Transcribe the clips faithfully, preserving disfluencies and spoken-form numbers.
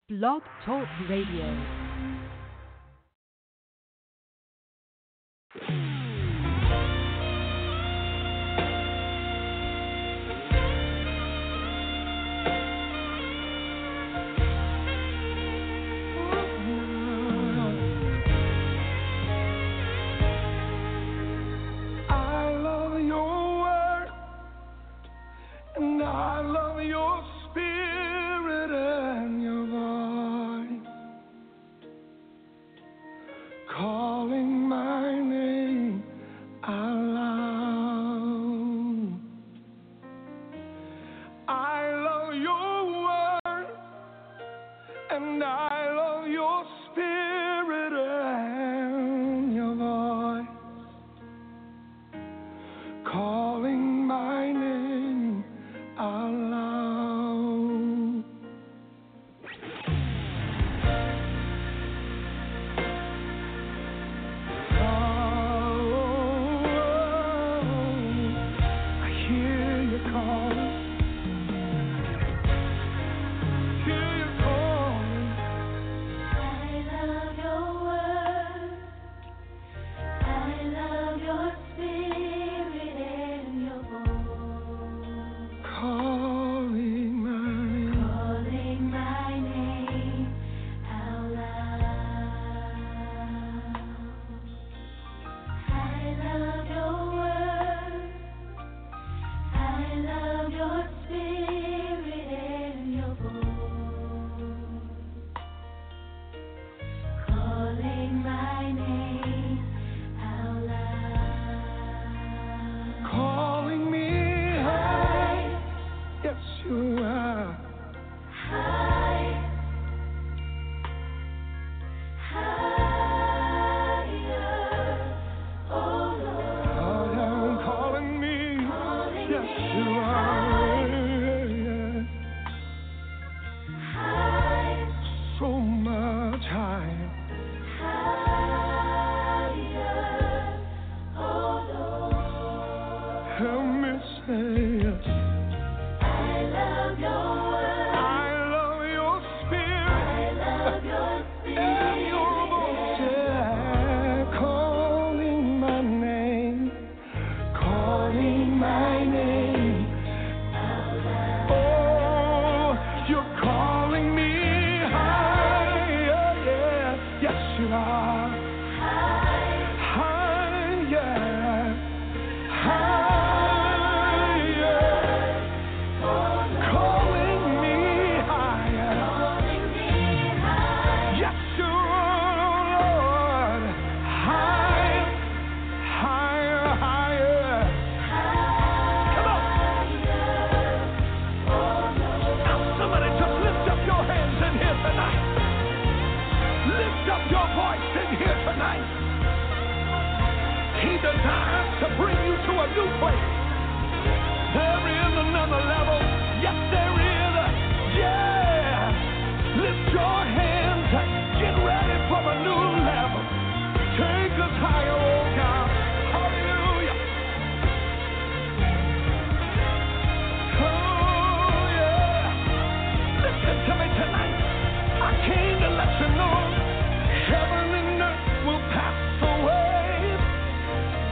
Blog Talk Radio.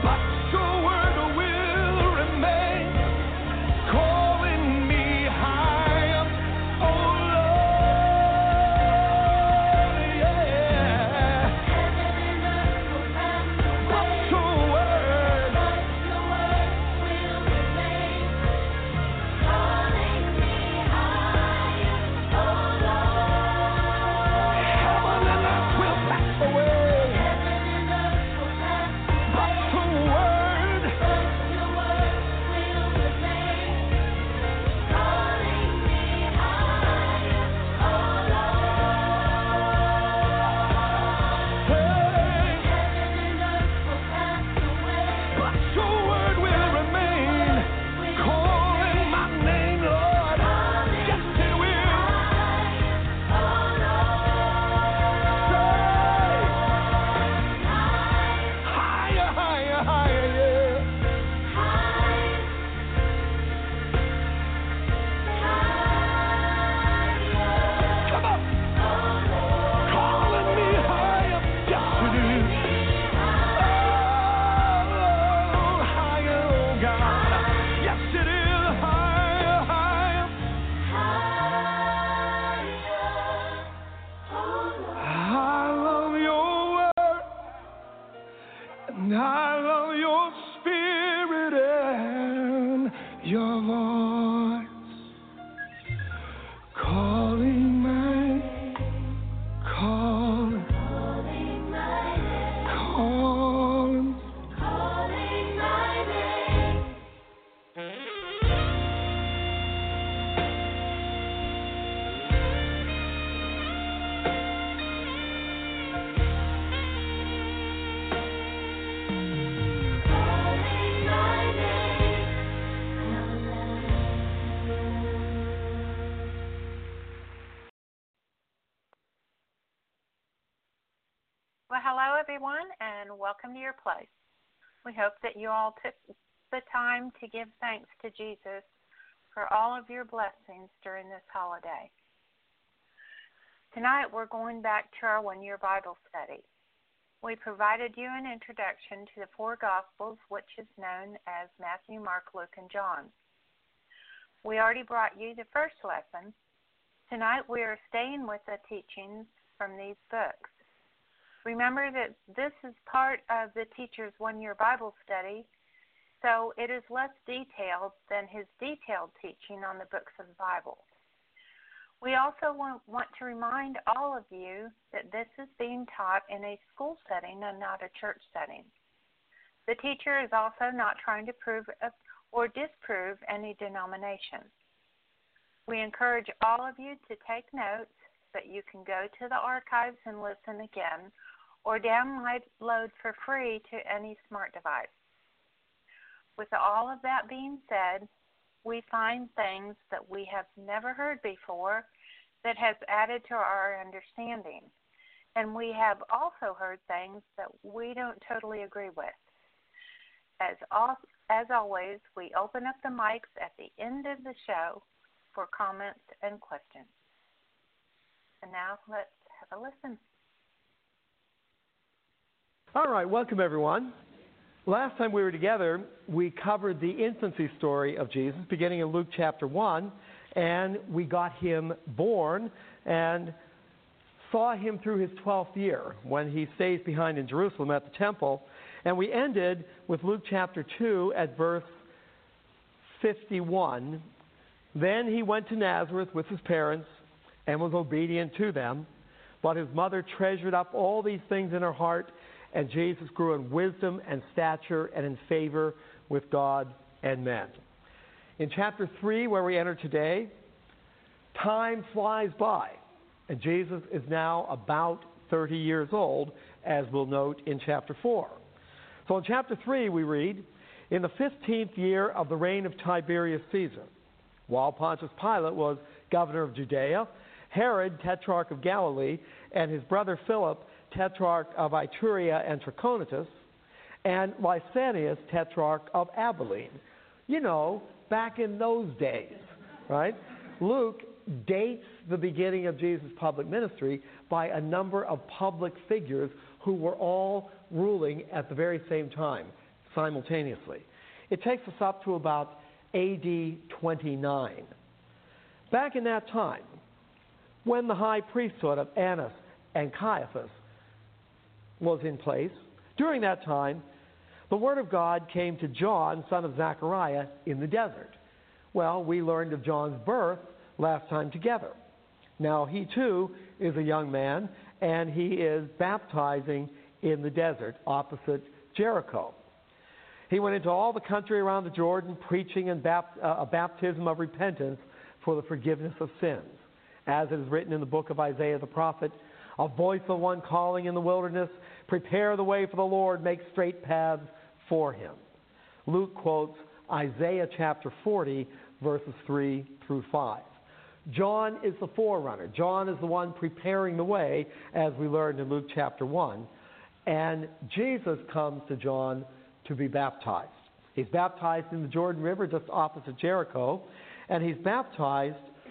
Calling me high. Well, hello, everyone, and welcome to your place. We hope that you all took the time to give thanks to Jesus for all of your blessings during this holiday. Tonight, we're going back to our one-year Bible study. We provided you an introduction to the four Gospels, which is known as Matthew, Mark, Luke, and John. We already brought you the first lesson. Tonight, we are staying with the teachings from these books. Remember that this is part of the teacher's one-year Bible study, so it is less detailed than his detailed teaching on the books of the Bible. We also want, want to remind all of you that this is being taught in a school setting and not a church setting. The teacher is also not trying to prove or disprove any denomination. We encourage all of you to take notes, but you can go to the archives and listen again, or download for free to any smart device. With all of that being said, we find things that we have never heard before that has added to our understanding. And we have also heard things that we don't totally agree with. As, all, as always, we open up the mics at the end of the show for comments and questions. And now let's have a listen. All right, welcome everyone. Last time we were together, we covered the infancy story of Jesus, beginning in Luke chapter one, and we got him born and saw him through his twelfth year when he stays behind in Jerusalem at the temple. And we ended with Luke chapter two at verse fifty-one. Then he went to Nazareth with his parents and was obedient to them, but his mother treasured up all these things in her heart. And Jesus grew in wisdom and stature and in favor with God and men. In chapter three, where we enter today, time flies by. And Jesus is now about thirty years old, as we'll note in chapter four. So in chapter three, we read, in the fifteenth year of the reign of Tiberius Caesar, while Pontius Pilate was governor of Judea, Herod, tetrarch of Galilee, and his brother Philip, tetrarch of Iturea and Trachonitis, and Lysanias, tetrarch of Abilene. You know, back in those days, right? Luke dates the beginning of Jesus' public ministry by a number of public figures who were all ruling at the very same time, simultaneously. It takes us up to about A D twenty-nine. Back in that time, when the high priesthood of Annas and Caiaphas was in place, during that time, the word of God came to John, son of Zechariah, in the desert. Well, we learned of John's birth last time together. Now, he too is a young man, and he is baptizing in the desert opposite Jericho. He went into all the country around the Jordan, preaching and bapt- uh, a baptism of repentance for the forgiveness of sins. As it is written in the book of Isaiah the prophet, a voice of one calling in the wilderness, prepare the way for the Lord, make straight paths for him. Luke quotes Isaiah chapter forty, verses three through five. John is the forerunner. John is the one preparing the way, as we learned in Luke chapter one. And Jesus comes to John to be baptized. He's baptized in the Jordan River just opposite Jericho, and he's baptized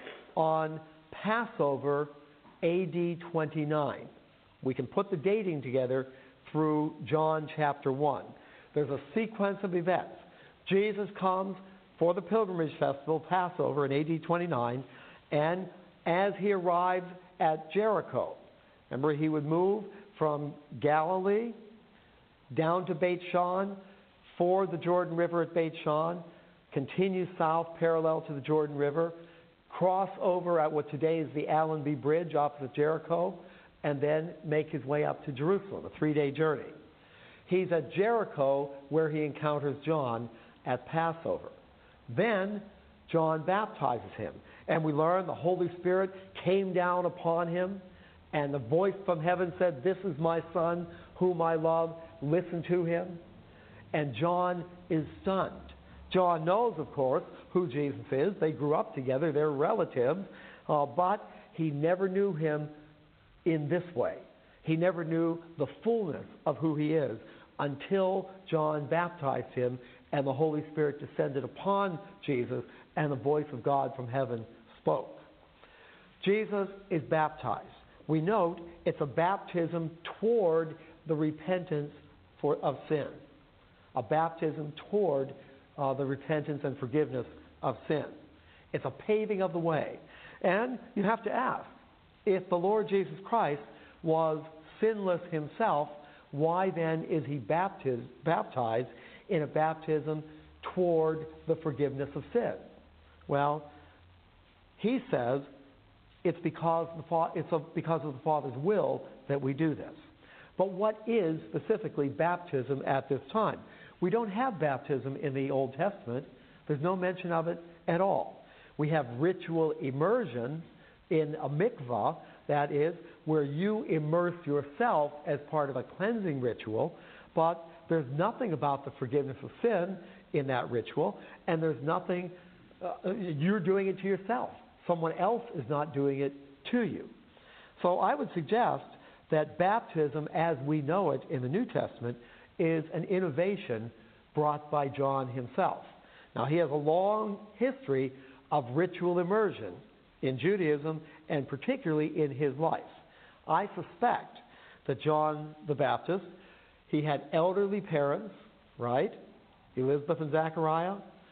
on Passover A D twenty-nine. We can put the dating together through John chapter one. There's a sequence of events. Jesus comes for the pilgrimage festival, Passover, in A D twenty-nine, and as he arrives at Jericho, remember he would move from Galilee down to Beit Shan, ford the Jordan River at Beit Shan, continue south parallel to the Jordan River, cross over at what today is the Allenby Bridge opposite Jericho, and then make his way up to Jerusalem, a three-day journey. He's at Jericho where he encounters John at Passover. Then John baptizes him, and we learn the Holy Spirit came down upon him, and the voice from heaven said, "This is my Son, whom I love, listen to him." And John is stunned. John knows, of course, who Jesus is. They grew up together. They're relatives. Uh, but he never knew him in this way. He never knew the fullness of who he is until John baptized him and the Holy Spirit descended upon Jesus and the voice of God from heaven spoke. Jesus is baptized. We note it's a baptism toward the repentance for, of sin. A baptism toward uh, the repentance and forgiveness of sin. It's a paving of the way. And you have to ask, if the Lord Jesus Christ was sinless himself, why then is he baptized, baptized in a baptism toward the forgiveness of sin? Well, he says it's because, the, it's a, because of the Father's will that we do this. But what is specifically baptism at this time? We don't have baptism in the Old Testament. There's no mention of it at all. We have ritual immersion in a mikvah, that is, where you immerse yourself as part of a cleansing ritual, but there's nothing about the forgiveness of sin in that ritual, and there's nothing, uh, you're doing it to yourself. Someone else is not doing it to you. So I would suggest that baptism as we know it in the New Testament is an innovation brought by John himself. Now, he has a long history of ritual immersion in Judaism and particularly in his life. I suspect that John the Baptist, he had elderly parents, right? Elizabeth and Zechariah,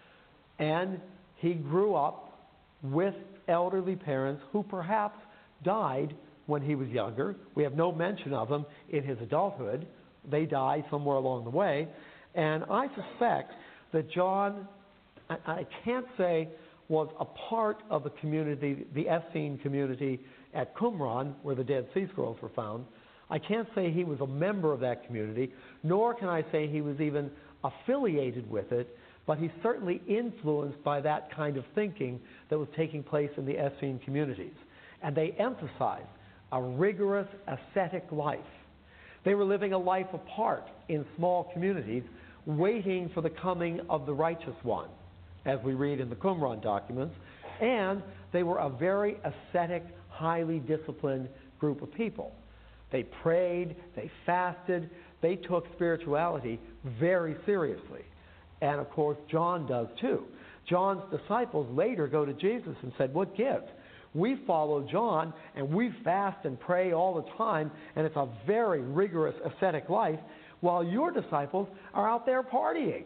and he grew up with elderly parents who perhaps died when he was younger. We have no mention of them in his adulthood. They died somewhere along the way. And I suspect that John, I, I can't say was a part of the community, the Essene community at Qumran, where the Dead Sea Scrolls were found. I can't say he was a member of that community, nor can I say he was even affiliated with it, but he's certainly influenced by that kind of thinking that was taking place in the Essene communities. And they emphasized a rigorous ascetic life. They were living a life apart in small communities, waiting for the coming of the righteous one, as we read in the Qumran documents. And they were a very ascetic, highly disciplined group of people. They prayed, they fasted, they took spirituality very seriously. And of course, John does too. John's disciples later go to Jesus and said, "What gives? We follow John and we fast and pray all the time, and it's a very rigorous ascetic life, while your disciples are out there partying."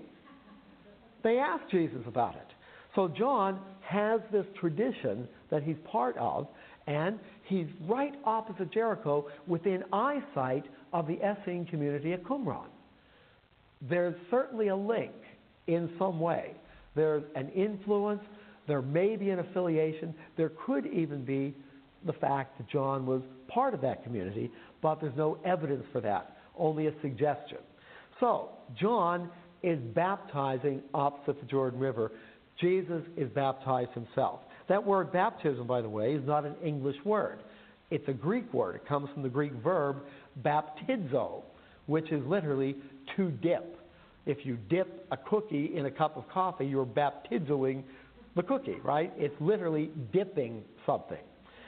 They asked Jesus about it. So John has this tradition that he's part of, and he's right opposite Jericho within eyesight of the Essene community at Qumran. There's certainly a link in some way. There's an influence. There may be an affiliation. There could even be the fact that John was part of that community, but there's no evidence for that, only a suggestion. So, John is baptizing opposite the Jordan River. Jesus is baptized himself. That word baptism, by the way, is not an English word. It's a Greek word. It comes from the Greek verb baptizo, which is literally to dip. If you dip a cookie in a cup of coffee, you're baptizoing the cookie, right? It's literally dipping something.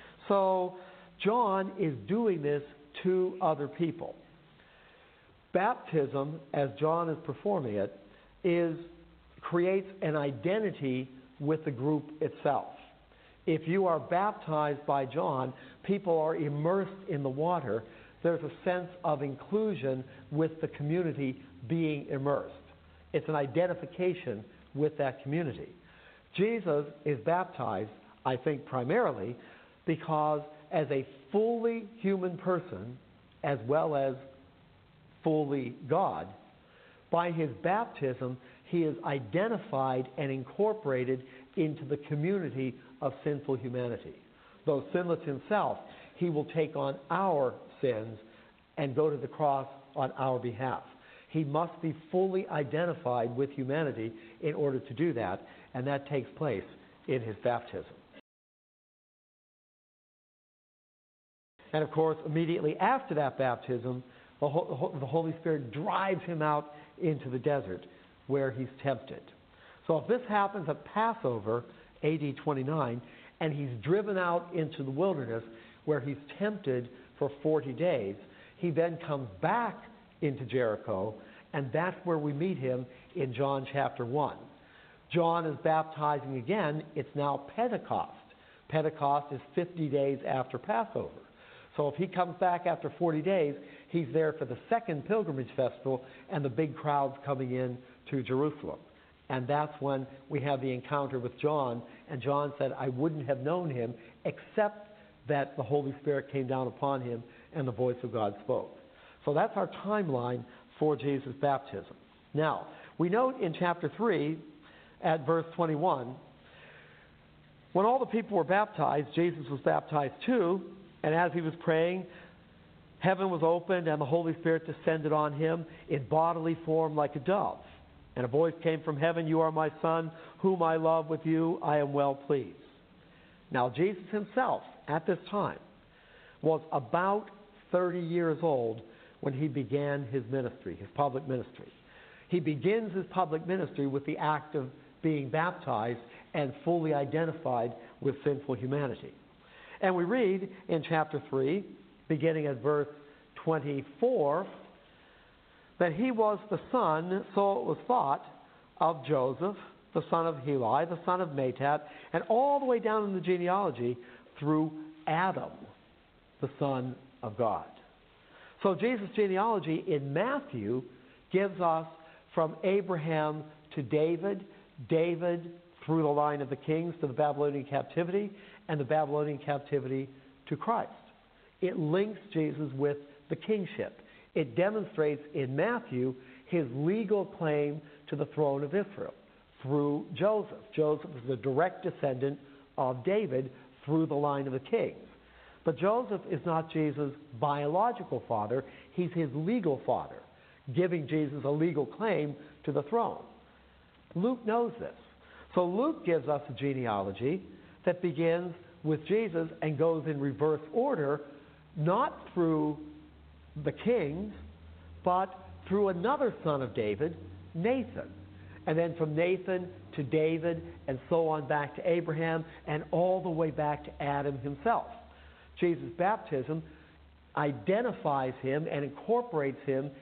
So John is doing this to other people. Baptism, as John is performing it, is creates an identity with the group itself. If you are baptized by John, people are immersed in the water. There's a sense of inclusion with the community being immersed. It's an identification with that community. Jesus is baptized, I think, primarily because as a fully human person, as well as fully God, by his baptism, he is identified and incorporated into the community of sinful humanity. Though sinless himself, he will take on our sins and go to the cross on our behalf. He must be fully identified with humanity in order to do that, and that takes place in his baptism. And of course, immediately after that baptism, the Holy Spirit drives him out into the desert where he's tempted. So if this happens at Passover, A D twenty-nine, and he's driven out into the wilderness where he's tempted for forty days, He then comes back into Jericho, and that's where we meet him in John chapter one. John is baptizing again. It's now Pentecost. Pentecost is fifty days after Passover. So if he comes back after forty days, he's there for the second pilgrimage festival and the big crowds coming in to Jerusalem. And that's when we have the encounter with John. And John said, I wouldn't have known him except that the Holy Spirit came down upon him and the voice of God spoke. So that's our timeline for Jesus' baptism. Now, we note in chapter three, at verse twenty-one, when all the people were baptized, Jesus was baptized too, and as he was praying, heaven was opened and the Holy Spirit descended on him in bodily form like a dove. And a voice came from heaven, you are my Son, whom I love. With you I am well pleased. Now, Jesus himself, at this time, was about thirty years old when he began his ministry, his public ministry. He begins his public ministry with the act of being baptized and fully identified with sinful humanity. And we read in chapter three, beginning at verse twenty-four, that he was the son, so it was thought, of Joseph, the son of Heli, the son of Matthat, and all the way down in the genealogy through Adam, the Son of God. So Jesus' genealogy in Matthew gives us from Abraham to David, David through the line of the kings to the Babylonian captivity, and the Babylonian captivity to Christ. It links Jesus with the kingship. It demonstrates in Matthew his legal claim to the throne of Israel through Joseph. Joseph is the direct descendant of David through the line of the kings. But Joseph is not Jesus' biological father. He's his legal father, giving Jesus a legal claim to the throne. Luke knows this. So Luke gives us a genealogy that begins with Jesus and goes in reverse order, not through the kings, but through another son of David, Nathan. And then from Nathan to David, and so on back to Abraham, and all the way back to Adam himself. Jesus' baptism identifies him and incorporates him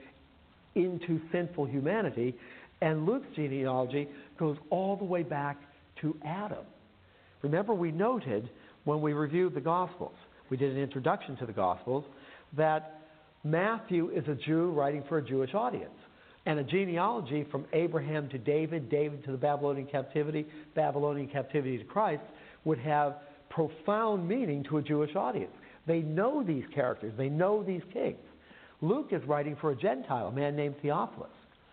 into sinful humanity, and Luke's genealogy goes all the way back to Adam. Remember, we noted when we reviewed the Gospels, we did an introduction to the Gospels, that Matthew is a Jew writing for a Jewish audience. And a genealogy from Abraham to David, David to the Babylonian captivity, Babylonian captivity to Christ, would have profound meaning to a Jewish audience. They know these characters. They know these kings. Luke is writing for a Gentile, a man named Theophilus.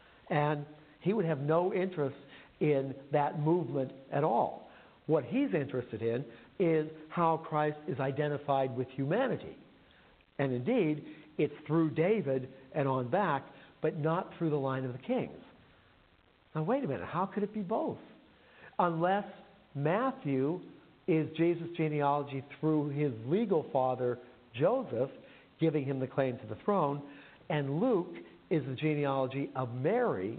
And he would have no interest in that movement at all. What he's interested in is how Christ is identified with humanity. And indeed, it's through David and on back, but not through the line of the kings. Now, wait a minute. How could it be both? Unless Matthew is Jesus' genealogy through his legal father, Joseph, giving him the claim to the throne, and Luke is the genealogy of Mary,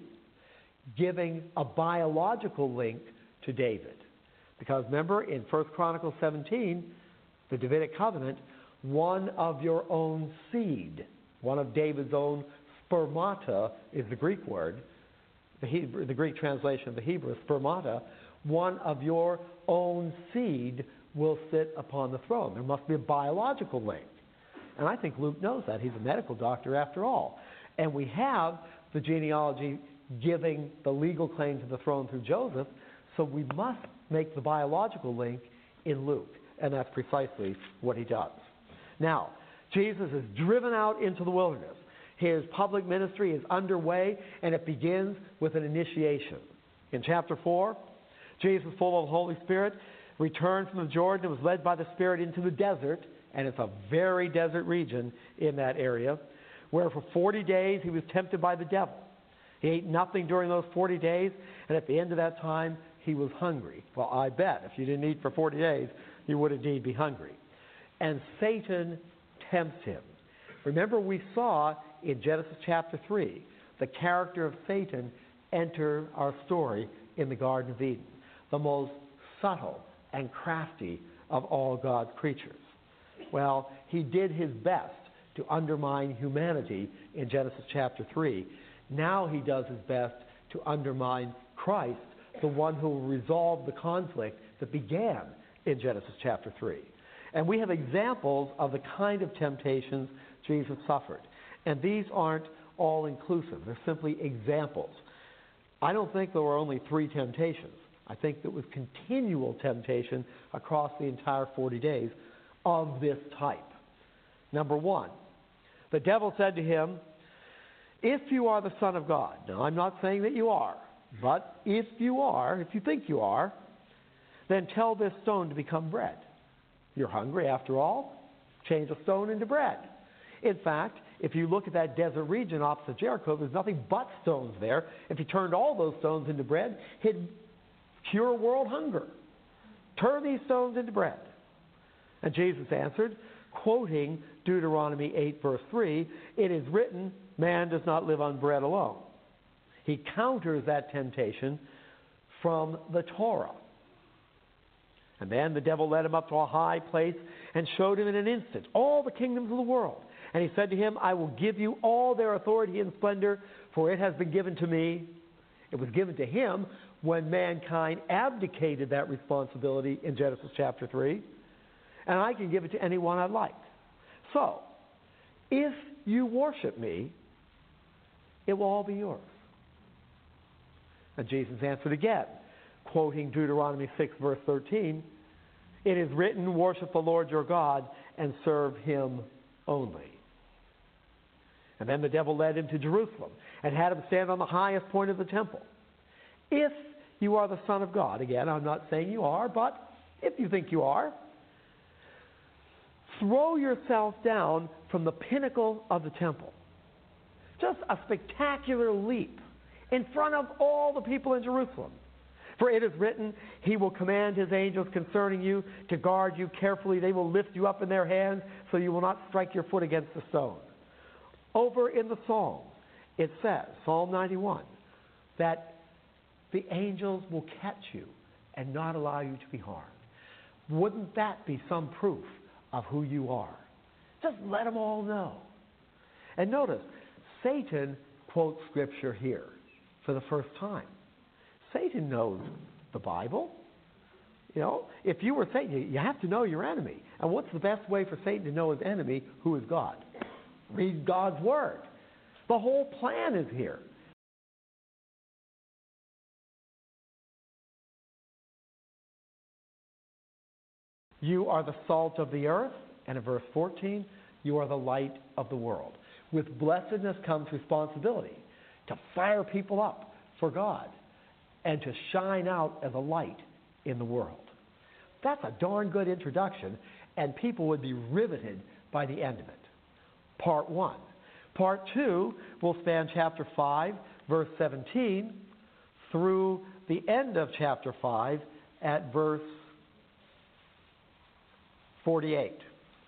giving a biological link to David. Because remember, in First Chronicles seventeen, the Davidic covenant, one of your own seed, one of David's own spermata is the Greek word, the, Hebrew, the Greek translation of the Hebrew, spermata, one of your own seed will sit upon the throne. There must be a biological link. And I think Luke knows that. He's a medical doctor after all. And we have the genealogy giving the legal claim to the throne through Joseph, so we must make the biological link in Luke. And that's precisely what he does. Now, Jesus is driven out into the wilderness. His public ministry is underway, and it begins with an initiation. In chapter four, Jesus, full of the Holy Spirit, returned from the Jordan and was led by the Spirit into the desert, and it's a very desert region in that area, where for forty days he was tempted by the devil. He ate nothing during those forty days, and at the end of that time, he was hungry. Well, I bet if you didn't eat for forty days, you would indeed be hungry. And Satan tempts him. Remember, we saw in Genesis chapter three the character of Satan enter our story in the Garden of Eden, the most subtle and crafty of all God's creatures. Well, he did his best to undermine humanity in Genesis chapter three. Now he does his best to undermine Christ, the one who will resolve the conflict that began in Genesis chapter three. And we have examples of the kind of temptations Jesus suffered. And these aren't all-inclusive. They're simply examples. I don't think there were only three temptations. I think there was continual temptation across the entire forty days of this type. Number one, the devil said to him, if you are the Son of God. Now, I'm not saying that you are, but if you are, if you think you are, then tell this stone to become bread. You're hungry after all. Change a stone into bread. In fact, if you look at that desert region opposite Jericho, there's nothing but stones there. If you turned all those stones into bread, he'd cure world hunger. Turn these stones into bread. And Jesus answered, quoting Deuteronomy eight, verse three, it is written, man does not live on bread alone. He counters that temptation from the Torah. And then the devil led him up to a high place and showed him in an instant all the kingdoms of the world. And he said to him, I will give you all their authority and splendor, for it has been given to me. It was given to him when mankind abdicated that responsibility in Genesis chapter three. And I can give it to anyone I like. So, if you worship me, it will all be yours. And Jesus answered again, quoting Deuteronomy six, verse thirteen, it is written, worship the Lord your God and serve him only. And then the devil led him to Jerusalem and had him stand on the highest point of the temple. If you are the Son of God, again, I'm not saying you are, but if you think you are, throw yourself down from the pinnacle of the temple. Just a spectacular leap in front of all the people in Jerusalem. For it is written, he will command his angels concerning you to guard you carefully. They will lift you up in their hands so you will not strike your foot against a stone. Over in the Psalms, it says, Psalm ninety-one, that the angels will catch you and not allow you to be harmed. Wouldn't that be some proof of who you are? Just let them all know. And notice, Satan quotes Scripture here for the first time. Satan knows the Bible. You know, if you were Satan, you have to know your enemy. And what's the best way for Satan to know his enemy? Who is God? Read God's Word. The whole plan is here. You are the salt of the earth, and in verse fourteen, you are the light of the world. With blessedness comes responsibility to fire people up for God and to shine out as a light in the world. That's a darn good introduction, and people would be riveted by the end of it. Part one. Part two will span chapter five, verse seventeen, through the end of chapter five at verse forty-eight.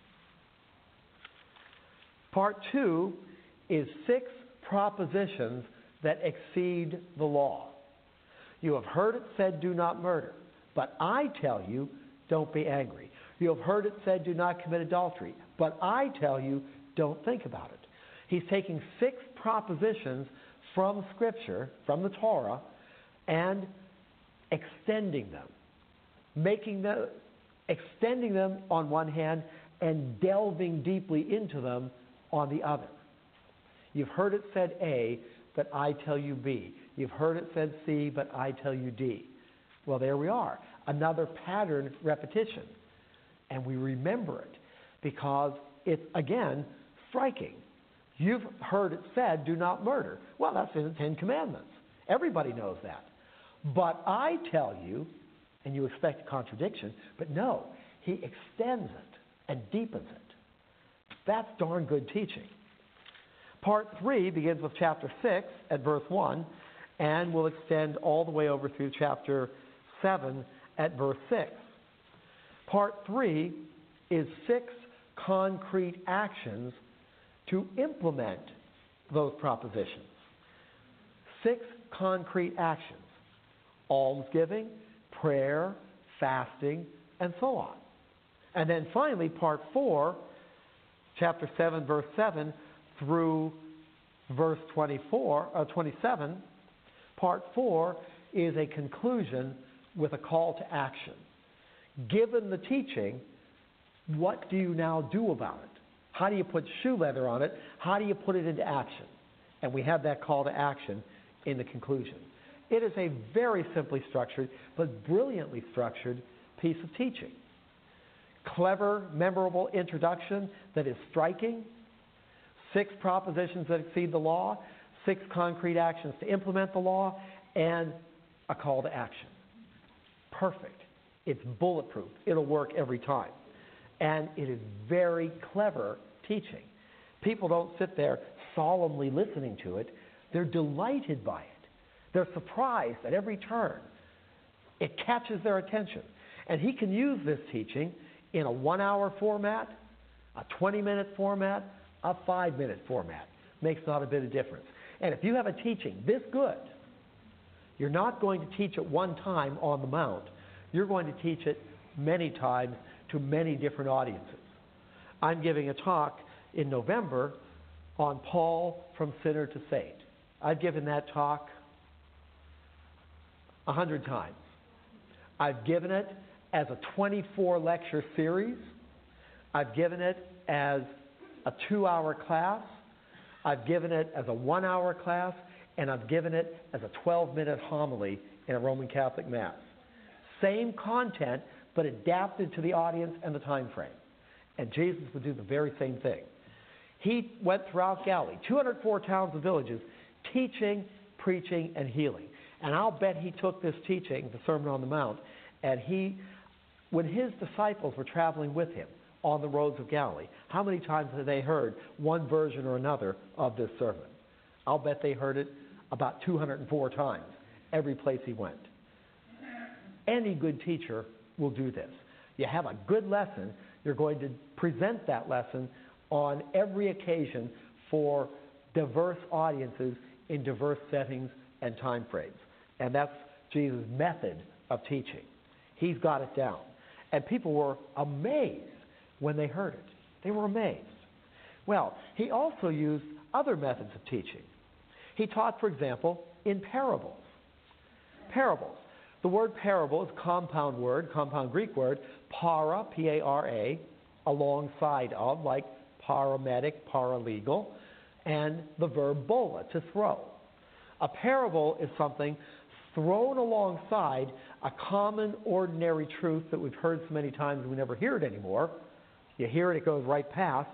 Part two is six propositions that exceed the law. You have heard it said, do not murder. But I tell you, don't be angry. You have heard it said, do not commit adultery. But I tell you, don't think about it. He's taking six propositions from Scripture, from the Torah, and extending them. Making them, extending them on one hand and delving deeply into them on the other. You've heard it said A, but I tell you B. You've heard it said C, but I tell you D. Well, there we are. Another pattern repetition. And we remember it because it's, again, striking. You've heard it said, do not murder. Well, that's in the Ten Commandments. Everybody knows that. But I tell you, and you expect a contradiction, but no, he extends it and deepens it. That's darn good teaching. Part three begins with chapter six at verse one and will extend all the way over through chapter seven at verse six. Part three is six concrete actions to implement those propositions. Six concrete actions: almsgiving, prayer, fasting, and so on. And then finally, part four chapter seven, verse seven through verse twenty-four, uh, twenty-seven, part four is a conclusion with a call to action. Given the teaching, what do you now do about it? How do you put shoe leather on it? How do you put it into action? And we have that call to action in the conclusion. It is a very simply structured, but brilliantly structured piece of teaching. Clever, memorable introduction that is striking. Six propositions that exceed the law. Six concrete actions to implement the law. And a call to action. Perfect. It's bulletproof. It'll work every time. And it is very clever teaching. People don't sit there solemnly listening to it. They're delighted by it. They're surprised at every turn. It catches their attention. And he can use this teaching in a one-hour format, a twenty-minute format, a five-minute format. Makes not a bit of difference. And if you have a teaching this good, you're not going to teach it one time on the Mount. You're going to teach it many times to many different audiences. I'm giving a talk in November on Paul from sinner to saint. I've given that talk a hundred times. I've given it as a twenty-four lecture series. I've given it as a two-hour class. I've given it as a one-hour class. And I've given it as a twelve-minute homily in a Roman Catholic Mass. Same content, but adapted to the audience and the time frame. And Jesus would do the very same thing. He went throughout Galilee, two hundred four towns and villages, teaching, preaching, and healing. And I'll bet he took this teaching, the Sermon on the Mount, and he, when his disciples were traveling with him on the roads of Galilee, how many times had they heard one version or another of this sermon? I'll bet they heard it about two hundred four times, every place he went. Any good teacher will do this. You have a good lesson, you're going to present that lesson on every occasion for diverse audiences in diverse settings and time frames. And that's Jesus' method of teaching. He's got it down. And people were amazed when they heard it. They were amazed. Well, he also used other methods of teaching. He taught, for example, in parables. Parables. The word parable is a compound word, compound Greek word, para, P A R A, alongside of, like paramedic, paralegal, and the verb bola, to throw. A parable is something thrown alongside a common, ordinary truth that we've heard so many times we never hear it anymore. You hear it, it goes right past.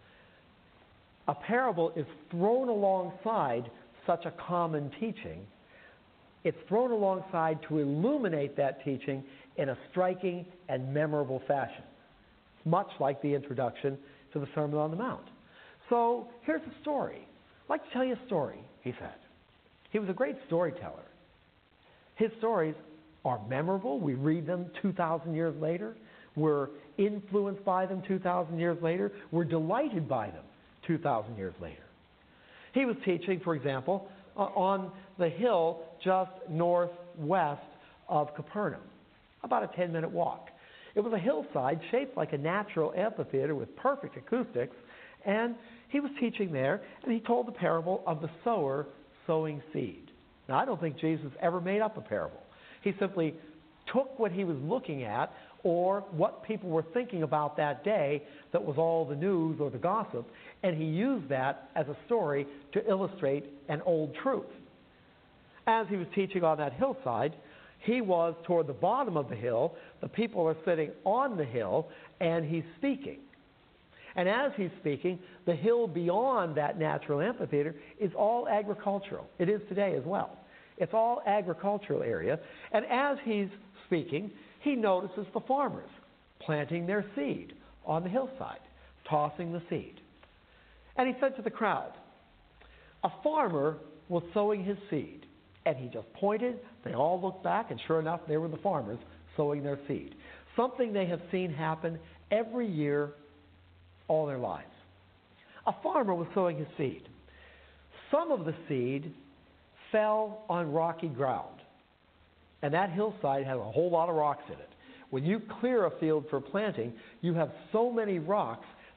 A parable is thrown alongside such a common teaching. It's thrown alongside to illuminate that teaching in a striking and memorable fashion, much like the introduction to the Sermon on the Mount. So here's a story. I'd like to tell you a story, he said. He was a great storyteller. His stories are memorable. We read them two thousand years later. We're influenced by them two thousand years later. We're delighted by them two thousand years later. He was teaching, for example, uh, on the hill just northwest of Capernaum, about a ten-minute walk. It was a hillside shaped like a natural amphitheater with perfect acoustics, and he was teaching there, and he told the parable of the sower sowing seed. Now, I don't think Jesus ever made up a parable. He simply took what he was looking at or what people were thinking about that day that was all the news or the gossip, and he used that as a story to illustrate an old truth. As he was teaching on that hillside, he was toward the bottom of the hill. The people are sitting on the hill, and he's speaking. And as he's speaking, the hill beyond that natural amphitheater is all agricultural. It is today as well. It's all agricultural area. And as he's speaking, he notices the farmers planting their seed on the hillside, tossing the seed. And he said to the crowd, a farmer was sowing his seed. And he just pointed, they all looked back, and sure enough, they were the farmers sowing their seed. Something they have seen happen every year all their lives. A farmer was sowing his seed. Some of the seed fell on rocky ground. And that hillside has a whole lot of rocks in it. When you clear a field for planting, you have so many rocks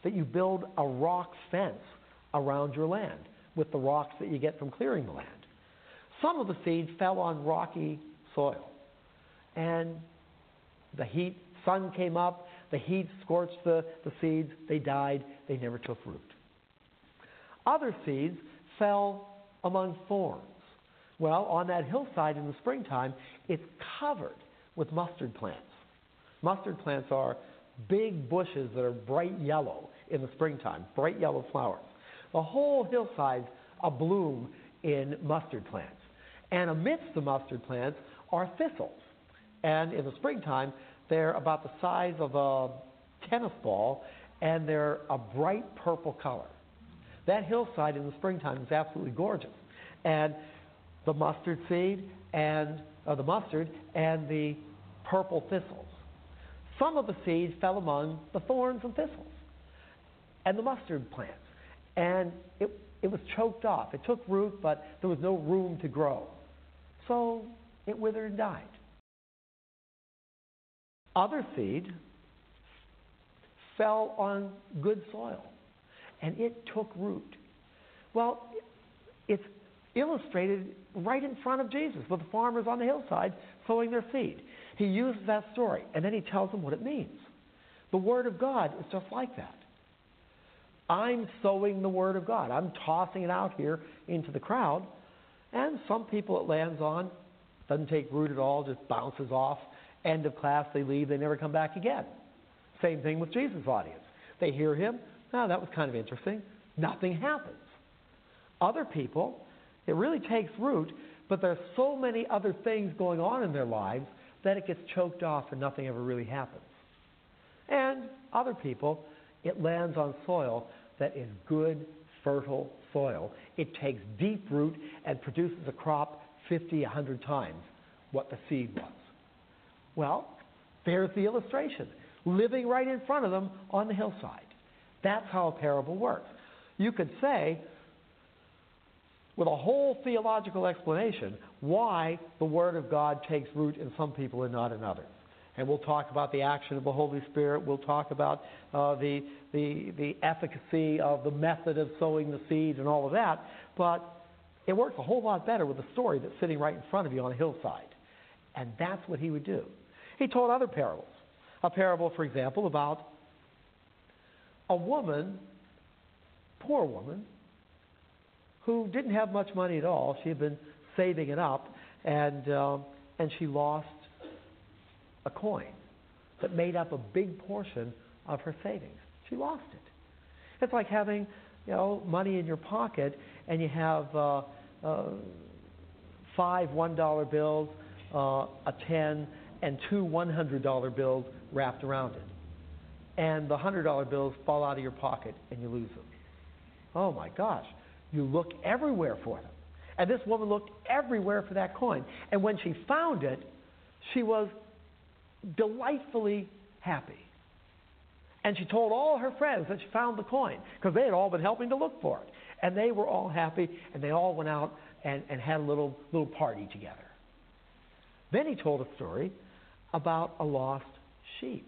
that you build a rock fence around your land with the rocks that you get from clearing the land. Some of the seeds fell on rocky soil, and the heat, sun came up, the heat scorched the, the seeds, they died, they never took root. Other seeds fell among thorns. Well, on that hillside in the springtime, it's covered with mustard plants. Mustard plants are big bushes that are bright yellow in the springtime, bright yellow flowers. The whole hillside's abloom in mustard plants. And amidst the mustard plants are thistles. And in the springtime, they're about the size of a tennis ball, and they're a bright purple color. That hillside in the springtime is absolutely gorgeous. And the mustard seed and uh, the mustard and the purple thistles. Some of the seeds fell among the thorns and thistles and the mustard plants. And it, it was choked off. It took root, but there was no room to grow. So it withered and died. Other seed fell on good soil, and it took root. Well, it's illustrated right in front of Jesus with the farmers on the hillside sowing their seed. He uses that story, and then he tells them what it means. The Word of God is just like that. I'm sowing the Word of God. I'm tossing it out here into the crowd, and some people it lands on, doesn't take root at all, just bounces off. End of class, they leave, they never come back again. Same thing with Jesus' audience. They hear him, oh, that was kind of interesting. Nothing happens. Other people, it really takes root, but there's so many other things going on in their lives that it gets choked off and nothing ever really happens. And other people, it lands on soil that is good, fertile soil. It takes deep root and produces a crop fifty, a hundred times what the seed was. Well, there's the illustration, living right in front of them on the hillside. That's how a parable works. You could say, with a whole theological explanation, why the Word of God takes root in some people and not in others. And we'll talk about the action of the Holy Spirit. We'll talk about uh, the, the, the efficacy of the method of sowing the seed and all of that. But it works a whole lot better with the story that's sitting right in front of you on a hillside. And that's what he would do. He told other parables. A parable, for example, about a woman, poor woman, who didn't have much money at all. She had been saving it up, and uh, and she lost a coin that made up a big portion of her savings. She lost it. It's like having, you know, money in your pocket, and you have uh, uh, five one-dollar bills, uh, a ten, and two one hundred dollar bills wrapped around it. And the one hundred dollar bills fall out of your pocket, and you lose them. Oh, my gosh. You look everywhere for them. And this woman looked everywhere for that coin. And when she found it, she was delightfully happy. And she told all her friends that she found the coin, because they had all been helping to look for it. And they were all happy, and they all went out and, and had a little, little party together. Then he told a story about a lost sheep.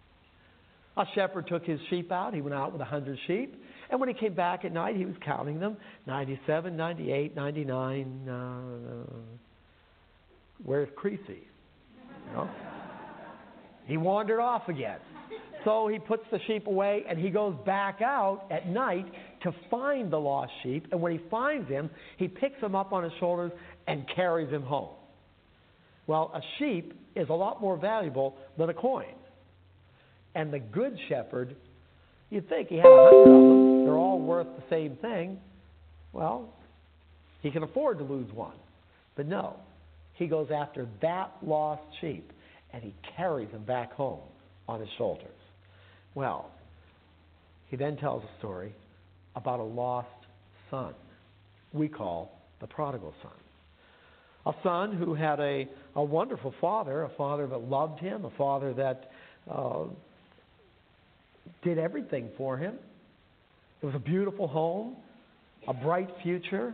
A shepherd took his sheep out. He went out with a hundred sheep. And when he came back at night, he was counting them. ninety-seven, ninety-eight, ninety-nine. Uh, where's Creasy? You know? He wandered off again. So he puts the sheep away, and he goes back out at night to find the lost sheep. And when he finds him, he picks him up on his shoulders and carries him home. Well, a sheep is a lot more valuable than a coin. And the good shepherd, you'd think he had a hundred of them. They're all worth the same thing. Well, he can afford to lose one. But no, he goes after that lost sheep, and he carries him back home on his shoulders. Well, he then tells a story about a lost son we call the prodigal son. A son who had a, a wonderful father, a father that loved him, a father that uh, did everything for him. It was a beautiful home, a bright future.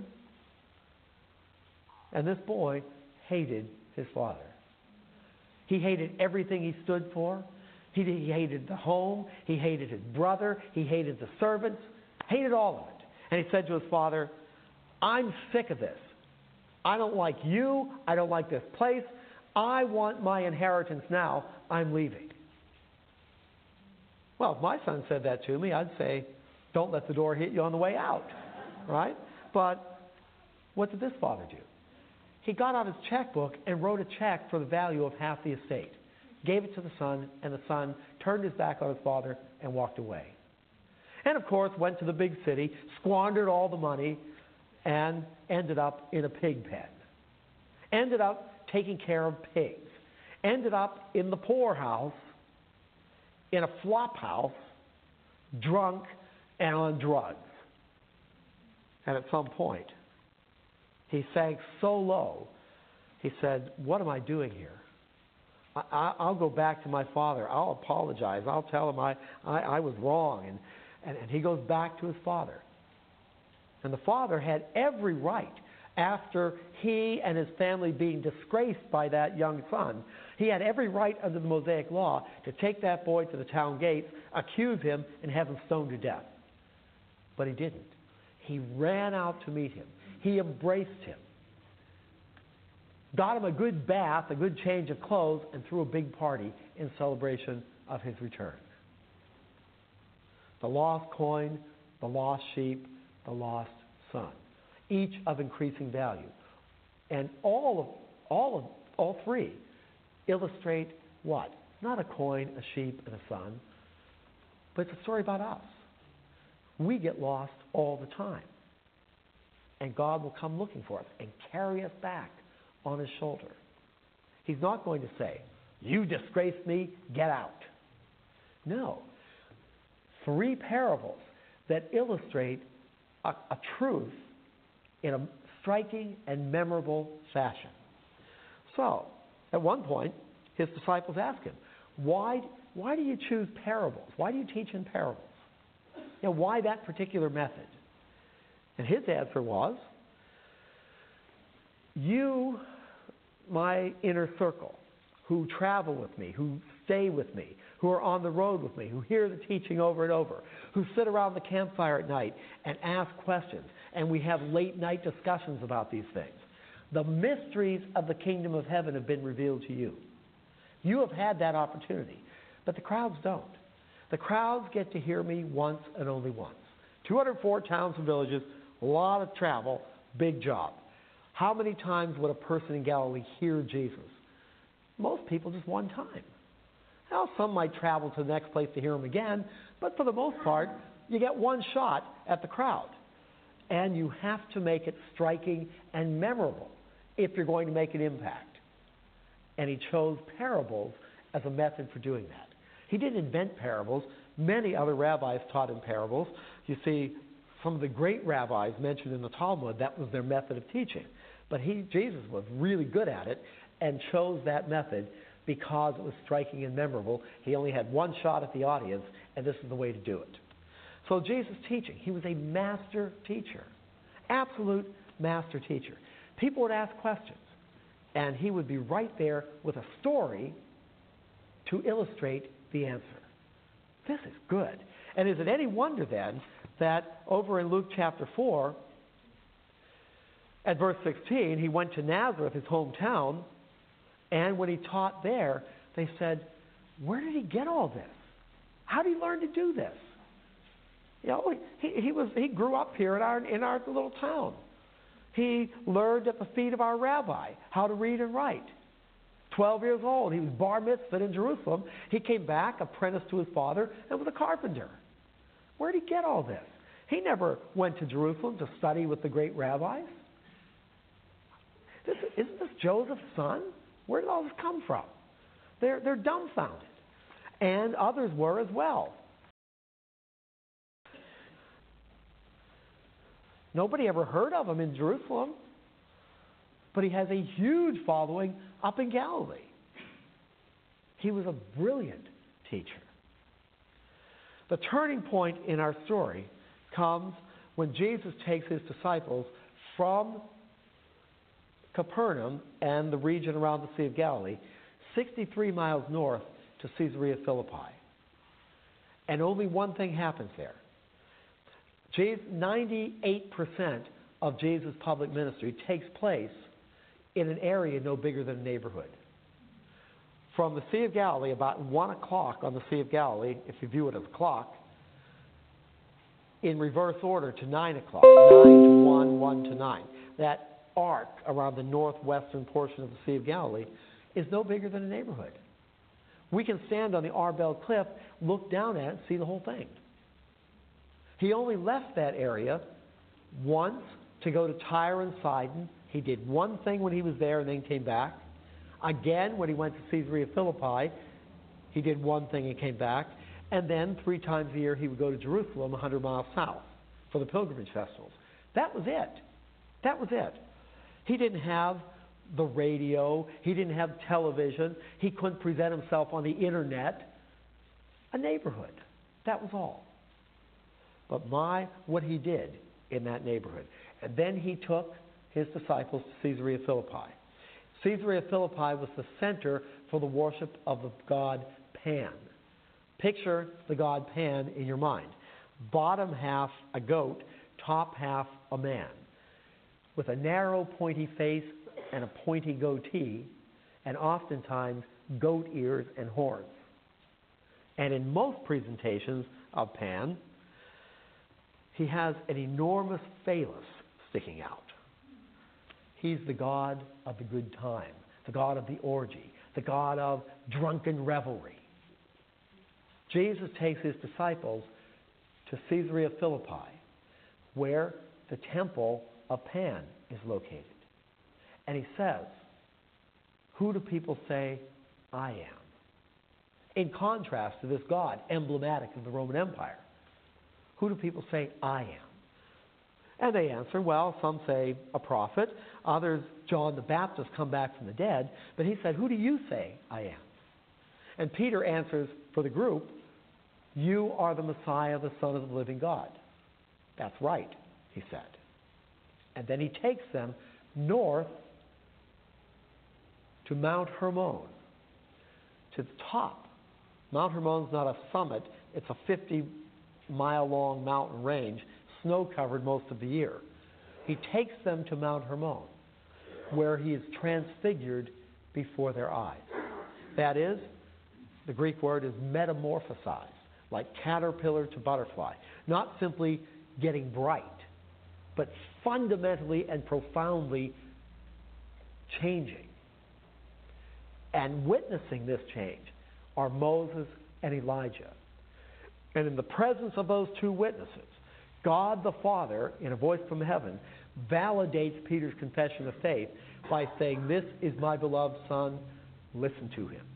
And this boy hated his father. He hated everything he stood for. He, he hated the home. He hated his brother. He hated the servants. Hated all of it. And he said to his father, I'm sick of this. I don't like you. I don't like this place. I want my inheritance now. I'm leaving. Well, if my son said that to me, I'd say, don't let the door hit you on the way out. Right? But what did this father do? He got out his checkbook and wrote a check for the value of half the estate. Gave it to the son, and the son turned his back on his father and walked away. And of course, went to the big city, squandered all the money, and ended up in a pig pen. Ended up taking care of pigs. Ended up in the poorhouse, in a flop house, drunk and on drugs. And at some point, he sank so low, he said, what am I doing here? I, I'll go back to my father. I'll apologize. I'll tell him I, I, I was wrong. And, and, and he goes back to his father. And the father had every right, after he and his family being disgraced by that young son, he had every right under the Mosaic law to take that boy to the town gates, accuse him, and have him stoned to death. But he didn't. He ran out to meet him. He embraced him. Got him a good bath, a good change of clothes, and threw a big party in celebration of his return. The lost coin, the lost sheep, the lost son, each of increasing value. And all of all of all three illustrate what? Not a coin, a sheep, and a son, but it's a story about us. We get lost all the time. And God will come looking for us and carry us back on his shoulder. He's not going to say, you disgraced me, get out. No. Three parables that illustrate a, a truth in a striking and memorable fashion. So, at one point, his disciples ask him, why, why do you choose parables? Why do you teach in parables? You know, why that particular method? And his answer was, you, my inner circle, who travel with me, who stay with me, who are on the road with me, who hear the teaching over and over, who sit around the campfire at night and ask questions, and we have late night discussions about these things. The mysteries of the kingdom of heaven have been revealed to you. You have had that opportunity, but the crowds don't. The crowds get to hear me once and only once. two hundred four towns and villages, a lot of travel, big job. How many times would a person in Galilee hear Jesus? Most people just one time. Now, some might travel to the next place to hear him again, but for the most part, you get one shot at the crowd. And you have to make it striking and memorable if you're going to make an impact. And he chose parables as a method for doing that. He didn't invent parables. Many other rabbis taught in parables. You see, some of the great rabbis mentioned in the Talmud, that was their method of teaching. But he, Jesus was really good at it and chose that method because it was striking and memorable. He only had one shot at the audience, and this is the way to do it. So Jesus' teaching, he was a master teacher, absolute master teacher. People would ask questions, and he would be right there with a story to illustrate the answer. This is good. And is it any wonder then that over in Luke chapter four, at verse sixteen, he went to Nazareth, his hometown, and when he taught there, they said, where did he get all this? How did he learn to do this? You know, he, he was he grew up here in our in our little town. He learned at the feet of our rabbi how to read and write. Twelve years old, he was bar mitzvahed in Jerusalem. He came back, apprenticed to his father, and was a carpenter. Where did he get all this? He never went to Jerusalem to study with the great rabbis. This, isn't this Joseph's son? Where did all this come from? They're, they're dumbfounded. And others were as well. Nobody ever heard of him in Jerusalem. But he has a huge following up in Galilee. He was a brilliant teacher. The turning point in our story comes when Jesus takes his disciples from Capernaum and the region around the Sea of Galilee, sixty-three miles north, to Caesarea Philippi. And only one thing happens there. ninety-eight percent of Jesus' public ministry takes place in an area no bigger than a neighborhood. From the Sea of Galilee, about one o'clock on the Sea of Galilee, if you view it as a clock, in reverse order to nine o'clock, nine to one, one to nine. That arc around the northwestern portion of the Sea of Galilee is no bigger than a neighborhood. We can stand on the Arbel Cliff, look down at it, and see the whole thing. He only left that area once to go to Tyre and Sidon. He did one thing when he was there and then came back. Again, when he went to Caesarea Philippi, he did one thing and came back. And then three times a year he would go to Jerusalem, one hundred miles south, for the pilgrimage festivals. That was it. That was it. He didn't have the radio. He didn't have television. He couldn't present himself on the internet. A neighborhood. That was all. But my, what he did in that neighborhood. And then he took his disciples to Caesarea Philippi. Caesarea Philippi was the center for the worship of the god Pan. Picture the god Pan in your mind. Bottom half a goat, top half a man. With a narrow, pointy face and a pointy goatee, and oftentimes goat ears and horns. And in most presentations of Pan, he has an enormous phallus sticking out. He's the god of the good time, the god of the orgy, the god of drunken revelry. Jesus takes his disciples to Caesarea Philippi, where the temple of Pan is located. And he says, who do people say I am? In contrast to this god, emblematic of the Roman Empire. Who do people say I am? And they answer, well, some say a prophet, others John the Baptist come back from the dead, but he said, who do you say I am? And Peter answers for the group, you are the Messiah, the Son of the living God. That's right, he said. And then he takes them north to Mount Hermon, to the top. Mount Hermon's not a summit, it's a fifty-mile-long mountain range, snow-covered most of the year. He takes them to Mount Hermon, where he is transfigured before their eyes. That is, the Greek word is metamorphosized, like caterpillar to butterfly. Not simply getting bright, but fundamentally and profoundly changing. And witnessing this change are Moses and Elijah. And in the presence of those two witnesses, God the Father, in a voice from heaven, validates Peter's confession of faith by saying, this is my beloved Son, listen to him.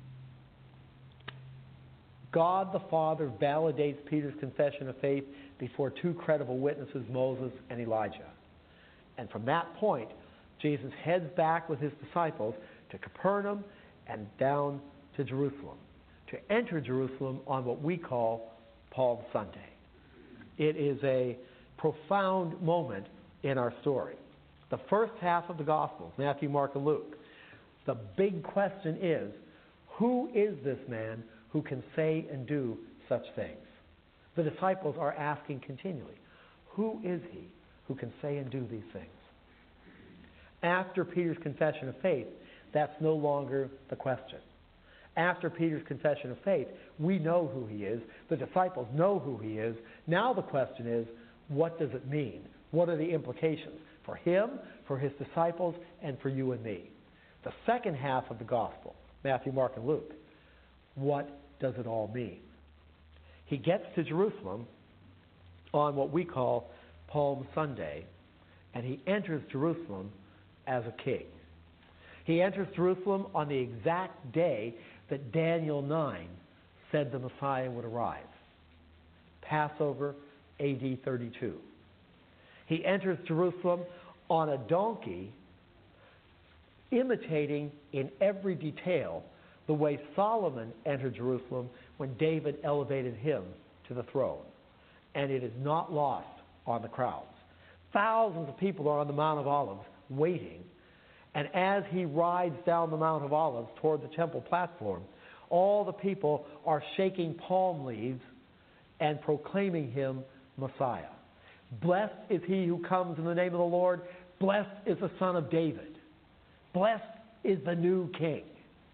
God the Father validates Peter's confession of faith before two credible witnesses, Moses and Elijah. And from that point, Jesus heads back with his disciples to Capernaum and down to Jerusalem, to enter Jerusalem on what we call Palm Sunday. It is a profound moment in our story. The first half of the Gospels, Matthew, Mark, and Luke, the big question is, who is this man who can say and do such things? The disciples are asking continually, who is he who can say and do these things? After Peter's confession of faith, that's no longer the question. After Peter's confession of faith, we know who he is. The disciples know who he is. Now the question is, what does it mean? What are the implications for him, for his disciples, and for you and me? The second half of the gospel, Matthew, Mark, and Luke, what does it all mean? He gets to Jerusalem on what we call Palm Sunday, and he enters Jerusalem as a king. He enters Jerusalem on the exact day that Daniel nine said the Messiah would arrive. Passover, A D thirty-two. He enters Jerusalem on a donkey, imitating in every detail the way Solomon entered Jerusalem when David elevated him to the throne. And it is not lost on the crowds. Thousands of people are on the Mount of Olives waiting. And as he rides down the Mount of Olives toward the temple platform, all the people are shaking palm leaves and proclaiming him Messiah. Blessed is he who comes in the name of the Lord. Blessed is the Son of David. Blessed is the new King.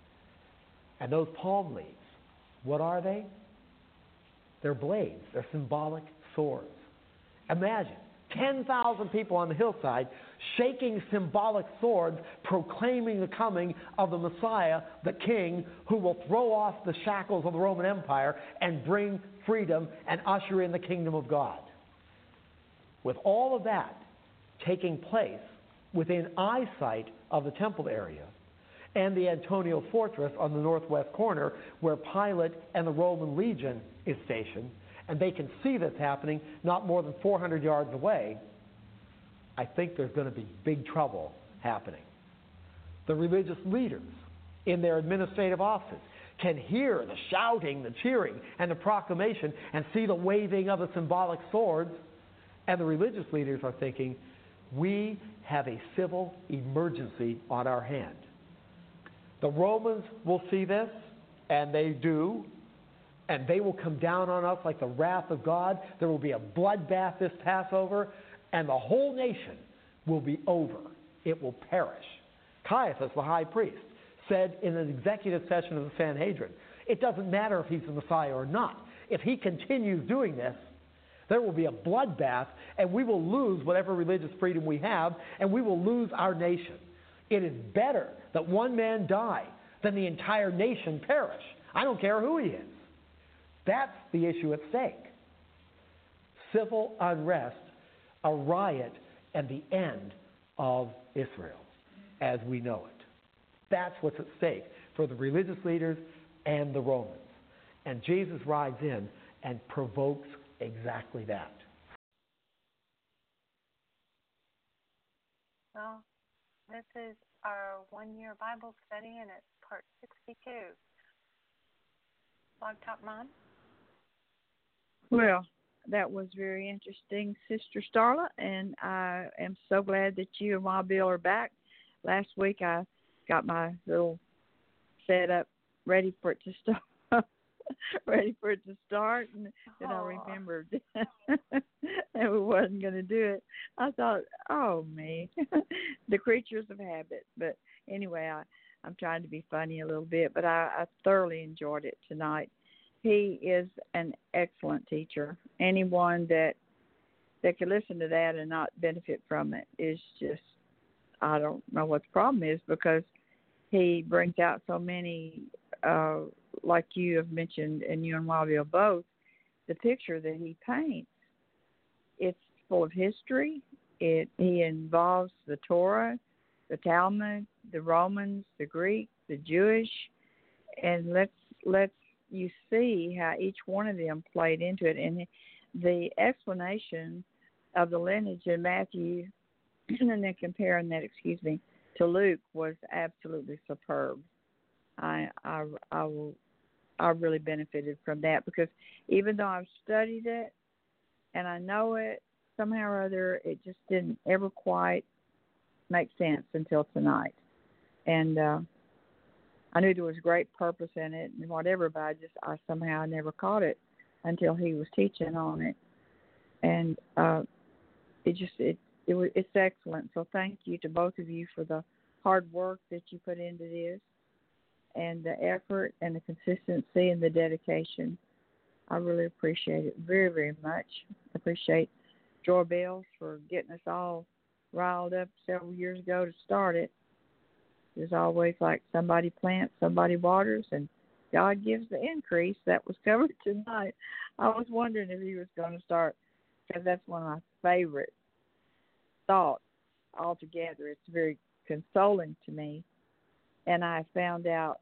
And those palm leaves, what are they? They're blades. They're symbolic swords. Imagine ten thousand people on the hillside shaking symbolic swords, proclaiming the coming of the Messiah, the King, who will throw off the shackles of the Roman Empire and bring freedom and usher in the kingdom of God. With all of that taking place within eyesight of the temple area and the Antonia Fortress on the northwest corner where Pilate and the Roman legion is stationed, and they can see this happening not more than four hundred yards away, I think there's going to be big trouble happening. The religious leaders in their administrative offices can hear the shouting, the cheering, and the proclamation and see the waving of the symbolic swords, and the religious leaders are thinking, we have a civil emergency on our hand. The Romans will see this, and they do, and they will come down on us like the wrath of God. There will be a bloodbath this Passover, and the whole nation will be over. It will perish. Caiaphas, the high priest, said in an executive session of the Sanhedrin, it doesn't matter if he's the Messiah or not. If he continues doing this, there will be a bloodbath, and we will lose whatever religious freedom we have, and we will lose our nation. It is better that one man die than the entire nation perish. I don't care who he is. That's the issue at stake. Civil unrest, a riot, and the end of Israel as we know it. That's what's at stake for the religious leaders and the Romans. And Jesus rides in and provokes exactly that. Well, this is our one-year Bible study, and it's part sixty-two. Blog Talk Mom? Well, that was very interesting, Sister Starla, and I am so glad that you and Ma Bill are back. Last week I got my little setup ready for it to start. ready for it to start, and then I remembered that we wasn't going to do it. I thought, oh, me, the creatures of habit. But anyway, I, I'm trying to be funny a little bit, but I, I thoroughly enjoyed it tonight. He is an excellent teacher. Anyone that that could listen to that and not benefit from it is just, I don't know what the problem is, because he brings out so many uh like you have mentioned, and you and Wildville both, the picture that he paints, it's full of history. It he involves the Torah, the Talmud, the Romans, the Greek, the Jewish, and let's let's you see how each one of them played into it. And the explanation of the lineage in Matthew, and then comparing that, excuse me, to Luke was absolutely superb. I I I will. I really benefited from that, because even though I've studied it and I know it, somehow or other it just didn't ever quite make sense until tonight. And uh, I knew there was great purpose in it and whatever, but I just I somehow never caught it until he was teaching on it. And uh, it just it it was it's excellent. So thank you to both of you for the hard work that you put into this, and the effort and the consistency and the dedication. I really appreciate it very, very much. I appreciate Joy Bells for getting us all riled up several years ago to start it. There's always like somebody plants, somebody waters, and God gives the increase. That was covered tonight. I was wondering if he was going to start, because that's one of my favorite thoughts altogether. It's very consoling to me. And I found out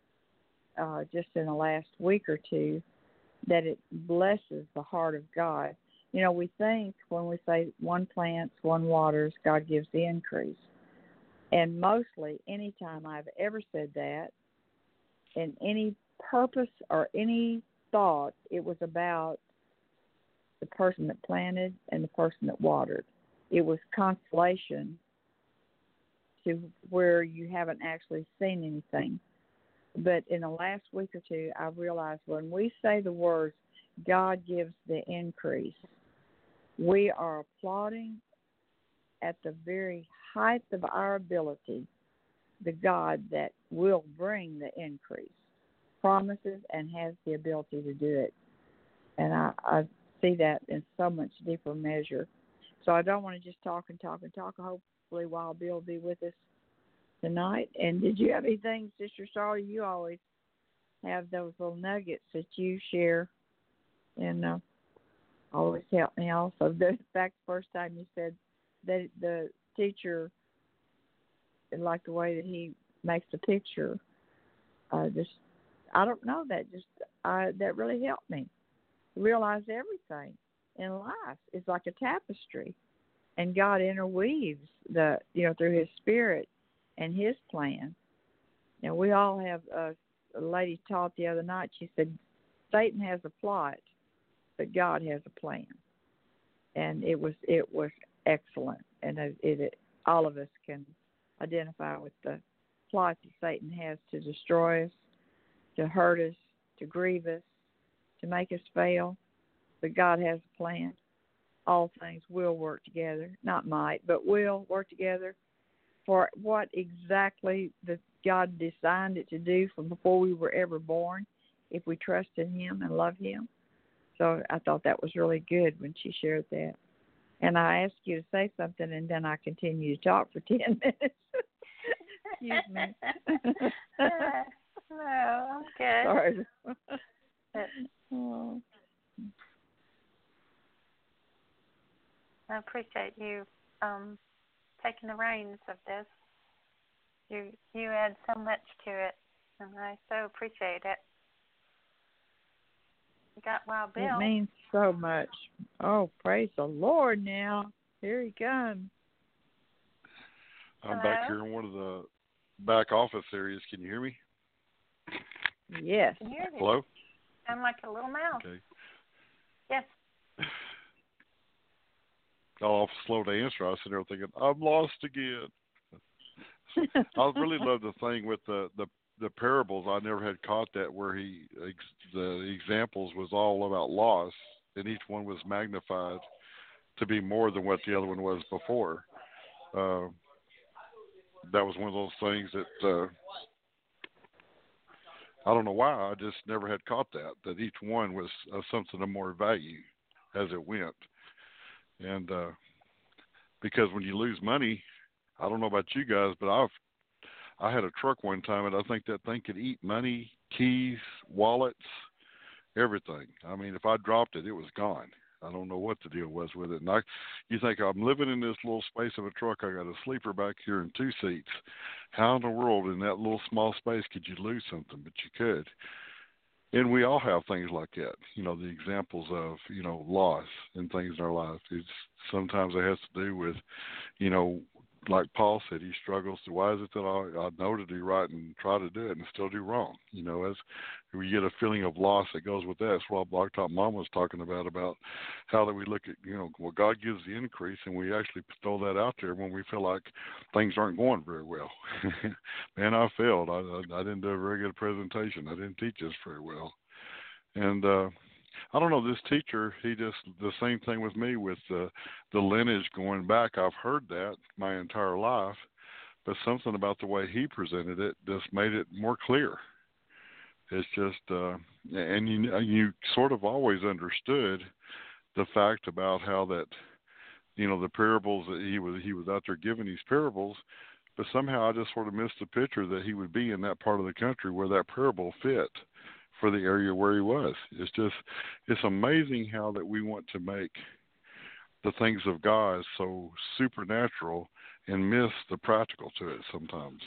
uh, just in the last week or two that it blesses the heart of God. You know, we think when we say one plants, one waters, God gives the increase. And mostly, any time I've ever said that, in any purpose or any thought, it was about the person that planted and the person that watered. It was consolation to where you haven't actually seen anything. but in the last week or two, I've realized when we say the words, God gives the increase, we are applauding at the very height of our ability the God that will bring the increase, promises and has the ability to do it. And I, I see that in so much deeper measure. So I don't want to just talk and talk and talk. Hopefully Wild Bill will be with us tonight. And did you have anything, Sister Starla? You always have those little nuggets that you share and uh, always help me also. In fact, the first time you said that the teacher, like the way that he makes the picture, uh, just, I don't know, that just, uh, that really helped me realize everything in life is like a tapestry, and God interweaves the, you know, through His Spirit and His plan. Now, we all have, uh, a lady taught the other night, she said, Satan has a plot, but God has a plan. And it was it was excellent. And it, it all of us can identify with the plot that Satan has to destroy us, to hurt us, to grieve us, to make us fail. But God has a plan. All things will work together, not might, but will work together for what exactly that God designed it to do from before we were ever born, if we trust in Him and love Him. So I thought that was really good when she shared that. And I asked you to say something, and then I continued to talk for ten minutes. Excuse me. No, I'm good. Sorry. Oh. I appreciate you um, taking the reins of this. You you add so much to it, and I so appreciate it. You got Wild Bill. It means so much. Oh, praise the Lord now. Here he comes. I'm Hello? back here in one of the back office areas. Can you hear me? Yes. Can you hear me? Hello? I'm like a little mouse. Okay. Yes. Got off slow to answer. I was sitting there thinking, I'm lost again. I really love the thing with the, the the parables. I never had caught that where he ex, the examples was all about loss, and each one was magnified to be more than what the other one was before. Uh, that was one of those things that uh, I don't know why. I just never had caught that. That each one was uh, something of more value as it went, and uh, because when you lose money, I don't know about you guys, but I've I had a truck one time, and I think that thing could eat money, keys, wallets, everything. I mean, if I dropped it, it was gone. I don't know what the deal was with it. And I, you think I'm living in this little space of a truck. I got a sleeper back here and two seats. How in the world in that little small space could you lose something? But you could. And we all have things like that. You know, the examples of, you know, loss and things in our life. It's sometimes it has to do with, you know, like Paul said, he struggles to, why is it that I, I know to do right and try to do it and still do wrong? You know, as we get a feeling of loss that goes with that. That's what Blacktop Mom was talking about, about how that we look at, you know, well, God gives the increase, and we actually throw that out there when we feel like things aren't going very well. Man, I failed. I, I, I didn't do a very good presentation. I didn't teach this very well. And, uh, I don't know, this teacher, he just, the same thing with me with the, the lineage going back. I've heard that my entire life, but something about the way he presented it just made it more clear. It's just, uh, and you, you sort of always understood the fact about how that, you know, the parables that he was, he was out there giving these parables, but somehow I just sort of missed the picture that he would be in that part of the country where that parable fit for the area where he was. It's just, it's amazing how that we want to make the things of God so supernatural and miss the practical to it sometimes.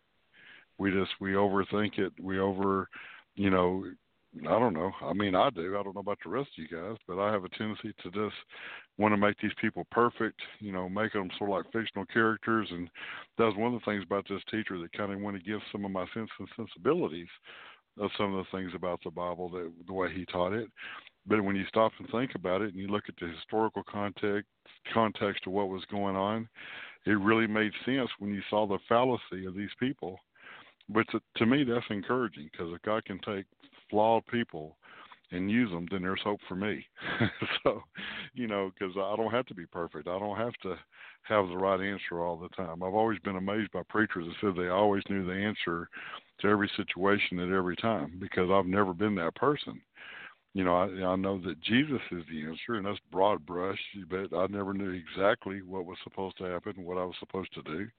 We just, we overthink it. We over, you know, I don't know. I mean, I do. I don't know about the rest of you guys, but I have a tendency to just want to make these people perfect, you know, make them sort of like fictional characters. And that was one of the things about this teacher that kind of want to give some of my sense and sensibilities of some of the things about the Bible, that the way he taught it. But when you stop and think about it and you look at the historical context context of what was going on, it really made sense when you saw the fallacy of these people but to, to me, that's encouraging because if God can take flawed people and use them, then there's hope for me. So, you know, because I don't have to be perfect. I don't have to have the right answer all the time. I've always been amazed by preachers that said they always knew the answer to every situation at every time because I've never been that person. You know, I, I know that Jesus is the answer, and that's broad brush, but I never knew exactly what was supposed to happen and what I was supposed to do.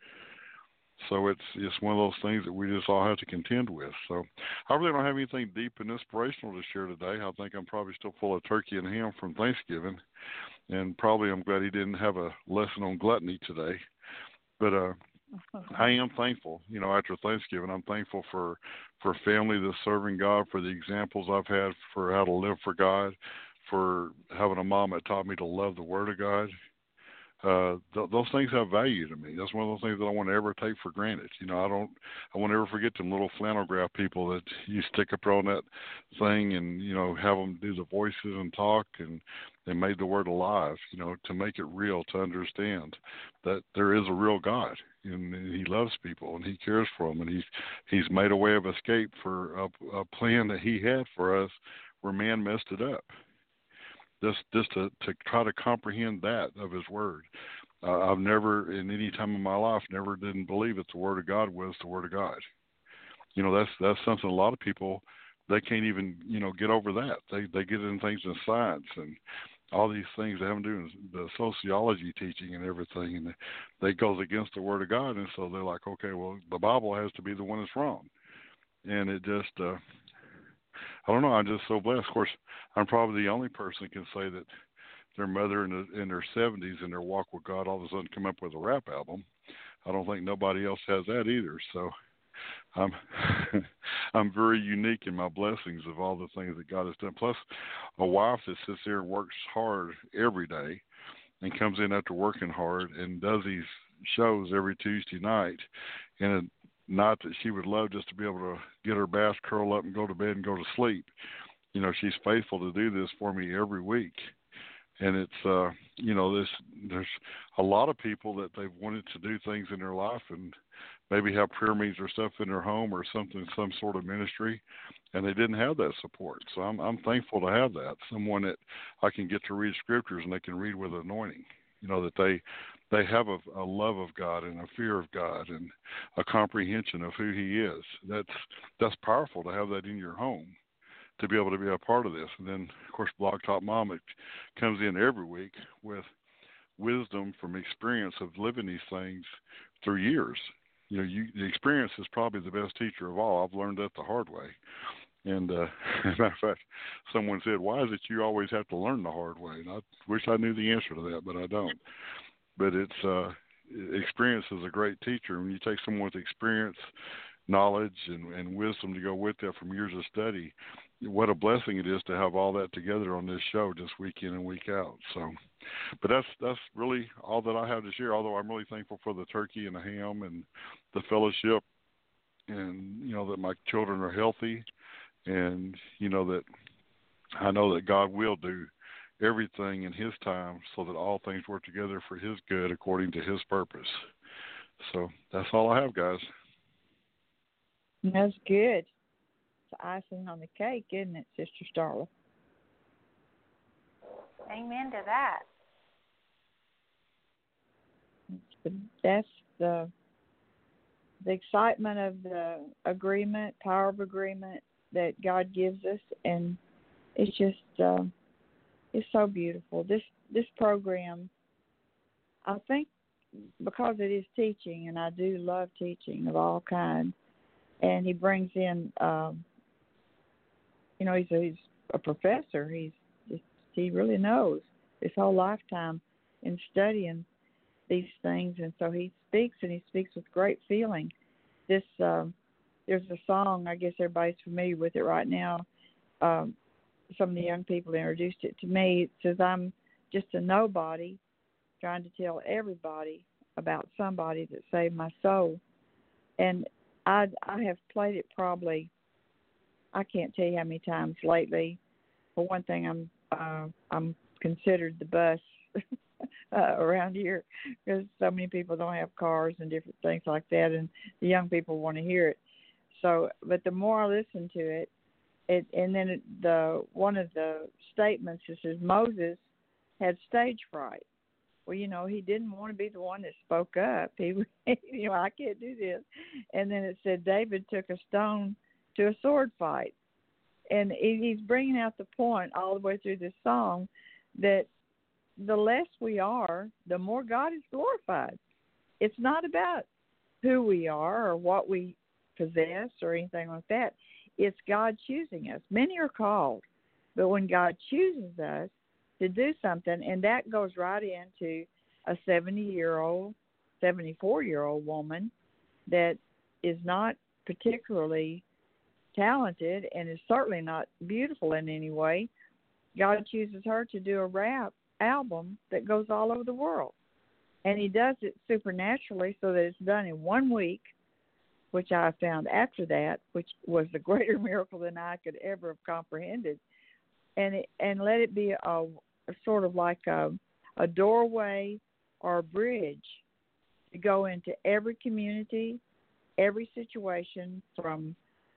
So it's it's one of those things that we just all have to contend with. So I really don't have anything deep and inspirational to share today. I think I'm probably still full of turkey and ham from Thanksgiving, and probably I'm glad he didn't have a lesson on gluttony today. But uh, I am thankful. You know, after Thanksgiving, I'm thankful for for family that's serving God, for the examples I've had for how to live for God, for having a mom that taught me to love the Word of God. Uh, th- those things have value to me. That's one of those things that I want to ever take for granted. You know, I don't, I won't ever forget them little flannel graph people that you stick up on that thing and, you know, have them do the voices and talk, and they made the Word alive, you know, to make it real, to understand that there is a real God, and, and he loves people and he cares for them, and he's, he's made a way of escape for a, a plan that he had for us where man messed it up. Just, just to, to try to comprehend that of his word. Uh, I've never, in any time in my life, never didn't believe that the word of God was the word of God. You know, that's that's something a lot of people, they can't even, you know, get over that. They they get in things in science and all these things they haven't doing the sociology teaching and everything, and they goes against the word of God, and so they're like, okay, well, the Bible has to be the one that's wrong, and it just. Uh, I don't know. I'm just so blessed. Of course, I'm probably the only person that can say that their mother in, the, in their seventies in their walk with God all of a sudden come up with a rap album. I don't think nobody else has that either. So I'm I'm very unique in my blessings of all the things that God has done. Plus, a wife that sits there and works hard every day and comes in after working hard and does these shows every Tuesday night, and not that she would love just to be able to get her bath, curl up, and go to bed and go to sleep. You know, she's faithful to do this for me every week. And it's, uh, you know, this, there's a lot of people that they've wanted to do things in their life and maybe have prayer meetings or stuff in their home or something, some sort of ministry, and they didn't have that support. So I'm, I'm thankful to have that, someone that I can get to read scriptures and they can read with anointing. You know, that they they have a, a love of God and a fear of God and a comprehension of who he is. That's that's powerful to have that in your home, to be able to be a part of this. And then, of course, Blog Talk Mom, it comes in every week with wisdom from experience of living these things through years. You know, you, the experience is probably the best teacher of all. I've learned that the hard way. And uh, as a matter of fact, someone said, why is it you always have to learn the hard way? And I wish I knew the answer to that, but I don't. But it's uh, experience is a great teacher. When you take someone with experience, knowledge, and, and wisdom to go with that from years of study, what a blessing it is to have all that together on this show just week in and week out. So, but that's that's really all that I have to share, although I'm really thankful for the turkey and the ham and the fellowship, and, you know, that my children are healthy. And, you know, that I know that God will do everything in his time so that all things work together for his good according to his purpose. So that's all I have, guys. That's good. It's icing on the cake, isn't it, Sister Starla? Amen to that. That's the the excitement of the agreement, power of agreement that God gives us, and it's just uh, it's so beautiful. This this program, I think, because it is teaching, and I do love teaching of all kinds, and he brings in, um, you know, he's a, he's a professor. He's just, he really knows his whole lifetime in studying these things, and so he speaks, and he speaks with great feeling. This um, there's a song, I guess everybody's familiar with it right now. Um, some of the young people introduced it to me. It says, I'm just a nobody trying to tell everybody about somebody that saved my soul. And I, I have played it probably, I can't tell you how many times lately. For one thing, I'm uh, I'm considered the bus uh, around here because so many people don't have cars and different things like that, and the young people want to hear it. so, but the more I listened to it, it and then it, the one of the statements it says Moses had stage fright. Well, you know, he didn't want to be the one that spoke up. He, you know, I can't do this. And then it said David took a stone to a sword fight. And he's bringing out the point all the way through this song that the less we are, the more God is glorified. It's not about who we are or what we possess or anything like that. It's God choosing us. Many are called, but when God chooses us to do something, and that goes right into a seventy-year-old, seventy-four-year-old woman that is not particularly talented and is certainly not beautiful in any way. God chooses her to do a rap album that goes all over the world. And he does it supernaturally so that it's done in one week, which I found after that, which was a greater miracle than I could ever have comprehended. And it, and let it be a, a sort of like a, a doorway or a bridge to go into every community, every situation, from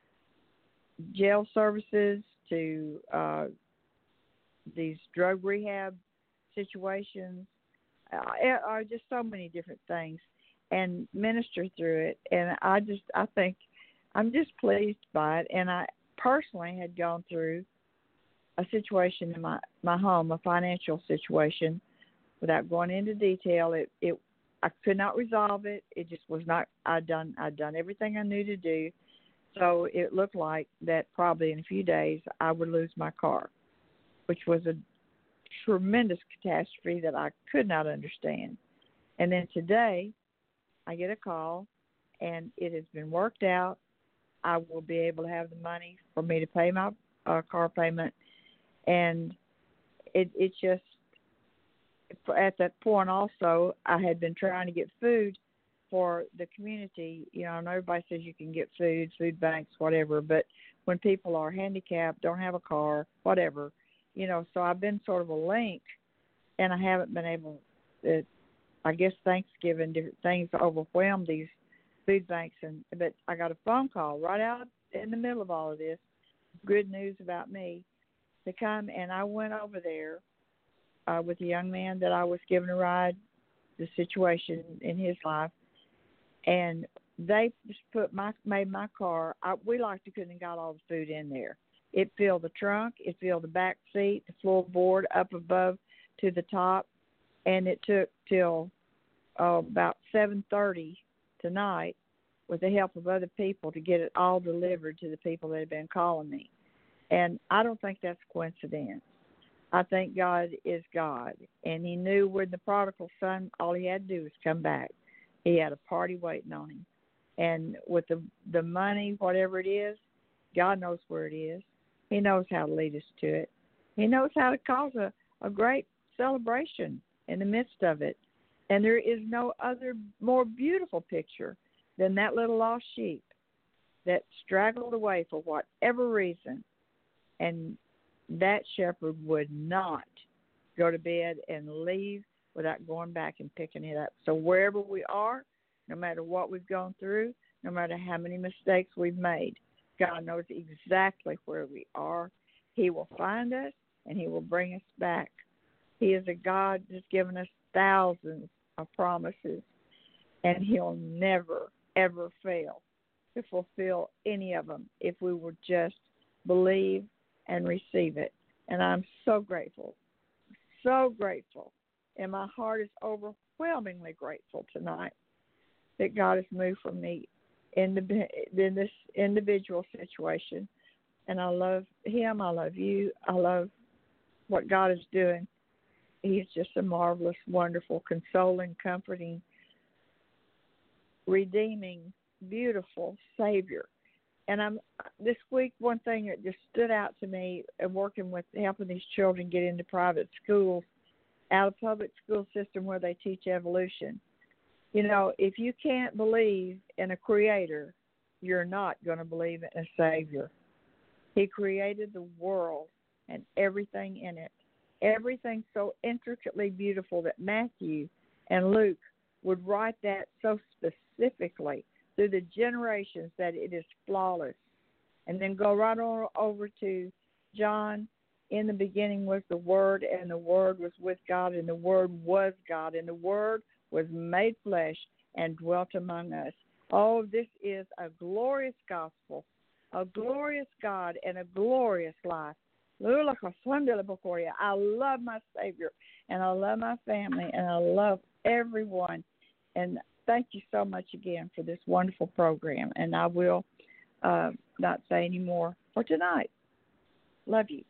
jail services to uh, these drug rehab situations, uh, are just so many different things, and minister through it. And I just, I think, I'm just pleased by it. And I personally had gone through a situation in my, my home, a financial situation, without going into detail. It, it, I could not resolve it. It just was not. I'd done, I'd done everything I knew to do. So it looked like that probably in a few days I would lose my car, which was a tremendous catastrophe that I could not understand. And then today I get a call, and it has been worked out. I will be able to have the money for me to pay my uh, car payment. And it, it just, at that point also, I had been trying to get food for the community. You know, and everybody says you can get food, food banks, whatever, but when people are handicapped, don't have a car, whatever, you know, so I've been sort of a link, and I haven't been able to, I guess Thanksgiving, different things overwhelmed these food banks, and but I got a phone call right out in the middle of all of this, good news about me, to come, and I went over there uh, with a young man that I was giving a ride, the situation in his life, and they just put my made my car. I, we like to couldn't have got all the food in there. It filled the trunk, it filled the back seat, the floorboard up above to the top, and it took till uh, about seven thirty tonight, with the help of other people, to get it all delivered to the people that had been calling me. And I don't think that's coincidence. I think God is God, and He knew when the prodigal son, all he had to do was come back. He had a party waiting on him. And with the the money, whatever it is, God knows where it is. He knows how to lead us to it. He knows how to cause a, a great celebration in the midst of it. And there is no other more beautiful picture than that little lost sheep that straggled away for whatever reason. And that shepherd would not go to bed and leave without going back and picking it up. So wherever we are, no matter what we've gone through, no matter how many mistakes we've made, God knows exactly where we are. He will find us, and He will bring us back. He is a God that's given us thousands of promises, and He'll never, ever fail to fulfill any of them if we would just believe and receive it. And I'm so grateful, so grateful, and my heart is overwhelmingly grateful tonight that God has moved for me in the in this individual situation. And I love Him. I love you. I love what God is doing. He's just a marvelous, wonderful, consoling, comforting, redeeming, beautiful Savior. And I'm this week, one thing that just stood out to me, and working with helping these children get into private schools, out of public school system where they teach evolution. You know, if you can't believe in a creator, you're not going to believe in a Savior. He created the world and everything in it. Everything so intricately beautiful that Matthew and Luke would write that so specifically through the generations that it is flawless. And then go right on over to John. In the beginning was the Word, and the Word was with God, and the Word was God, and the Word was made flesh and dwelt among us. Oh, this is a glorious gospel, a glorious God, and a glorious life. I love my Savior, and I love my family, and I love everyone. And thank you so much again for this wonderful program. And I will uh, not say any more for tonight. Love you.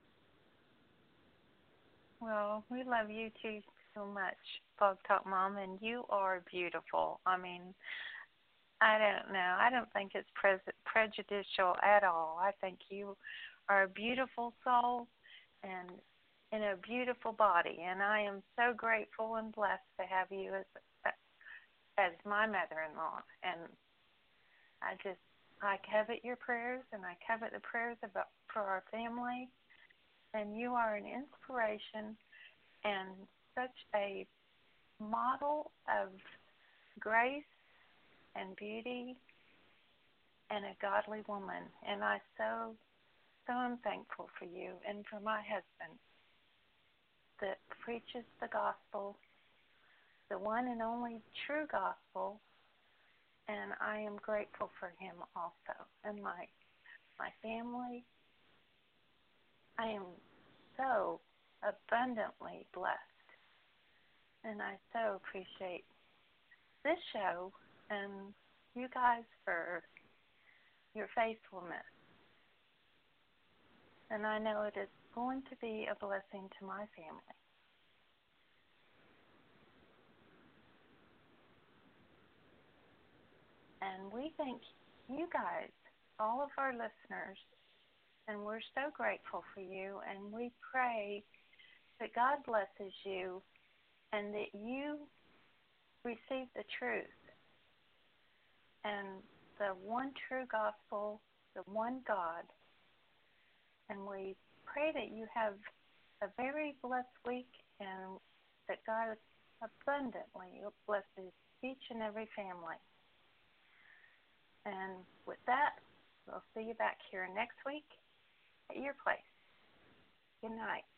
Well, we love you too so much, Blog Talk Mom, and you are beautiful. I mean, I don't know. I don't think it's pre- prejudicial at all. I think you are a beautiful soul and in a beautiful body, and I am so grateful and blessed to have you as as my mother-in-law. And I just, I covet your prayers, and I covet the prayers about for our family. And you are an inspiration and such a model of grace and beauty and a godly woman. And I so, so am thankful for you and for my husband that preaches the gospel, the one and only true gospel. And I am grateful for him also. And my, my family, I am so abundantly blessed, and I so appreciate this show and you guys for your faithfulness. And I know it is going to be a blessing to my family. And we thank you guys, all of our listeners, and we're so grateful for you, and we pray that God blesses you and that you receive the truth and the one true gospel, the one God. And we pray that you have a very blessed week and that God abundantly blesses each and every family. And with that, we'll see you back here next week at your place. Good night.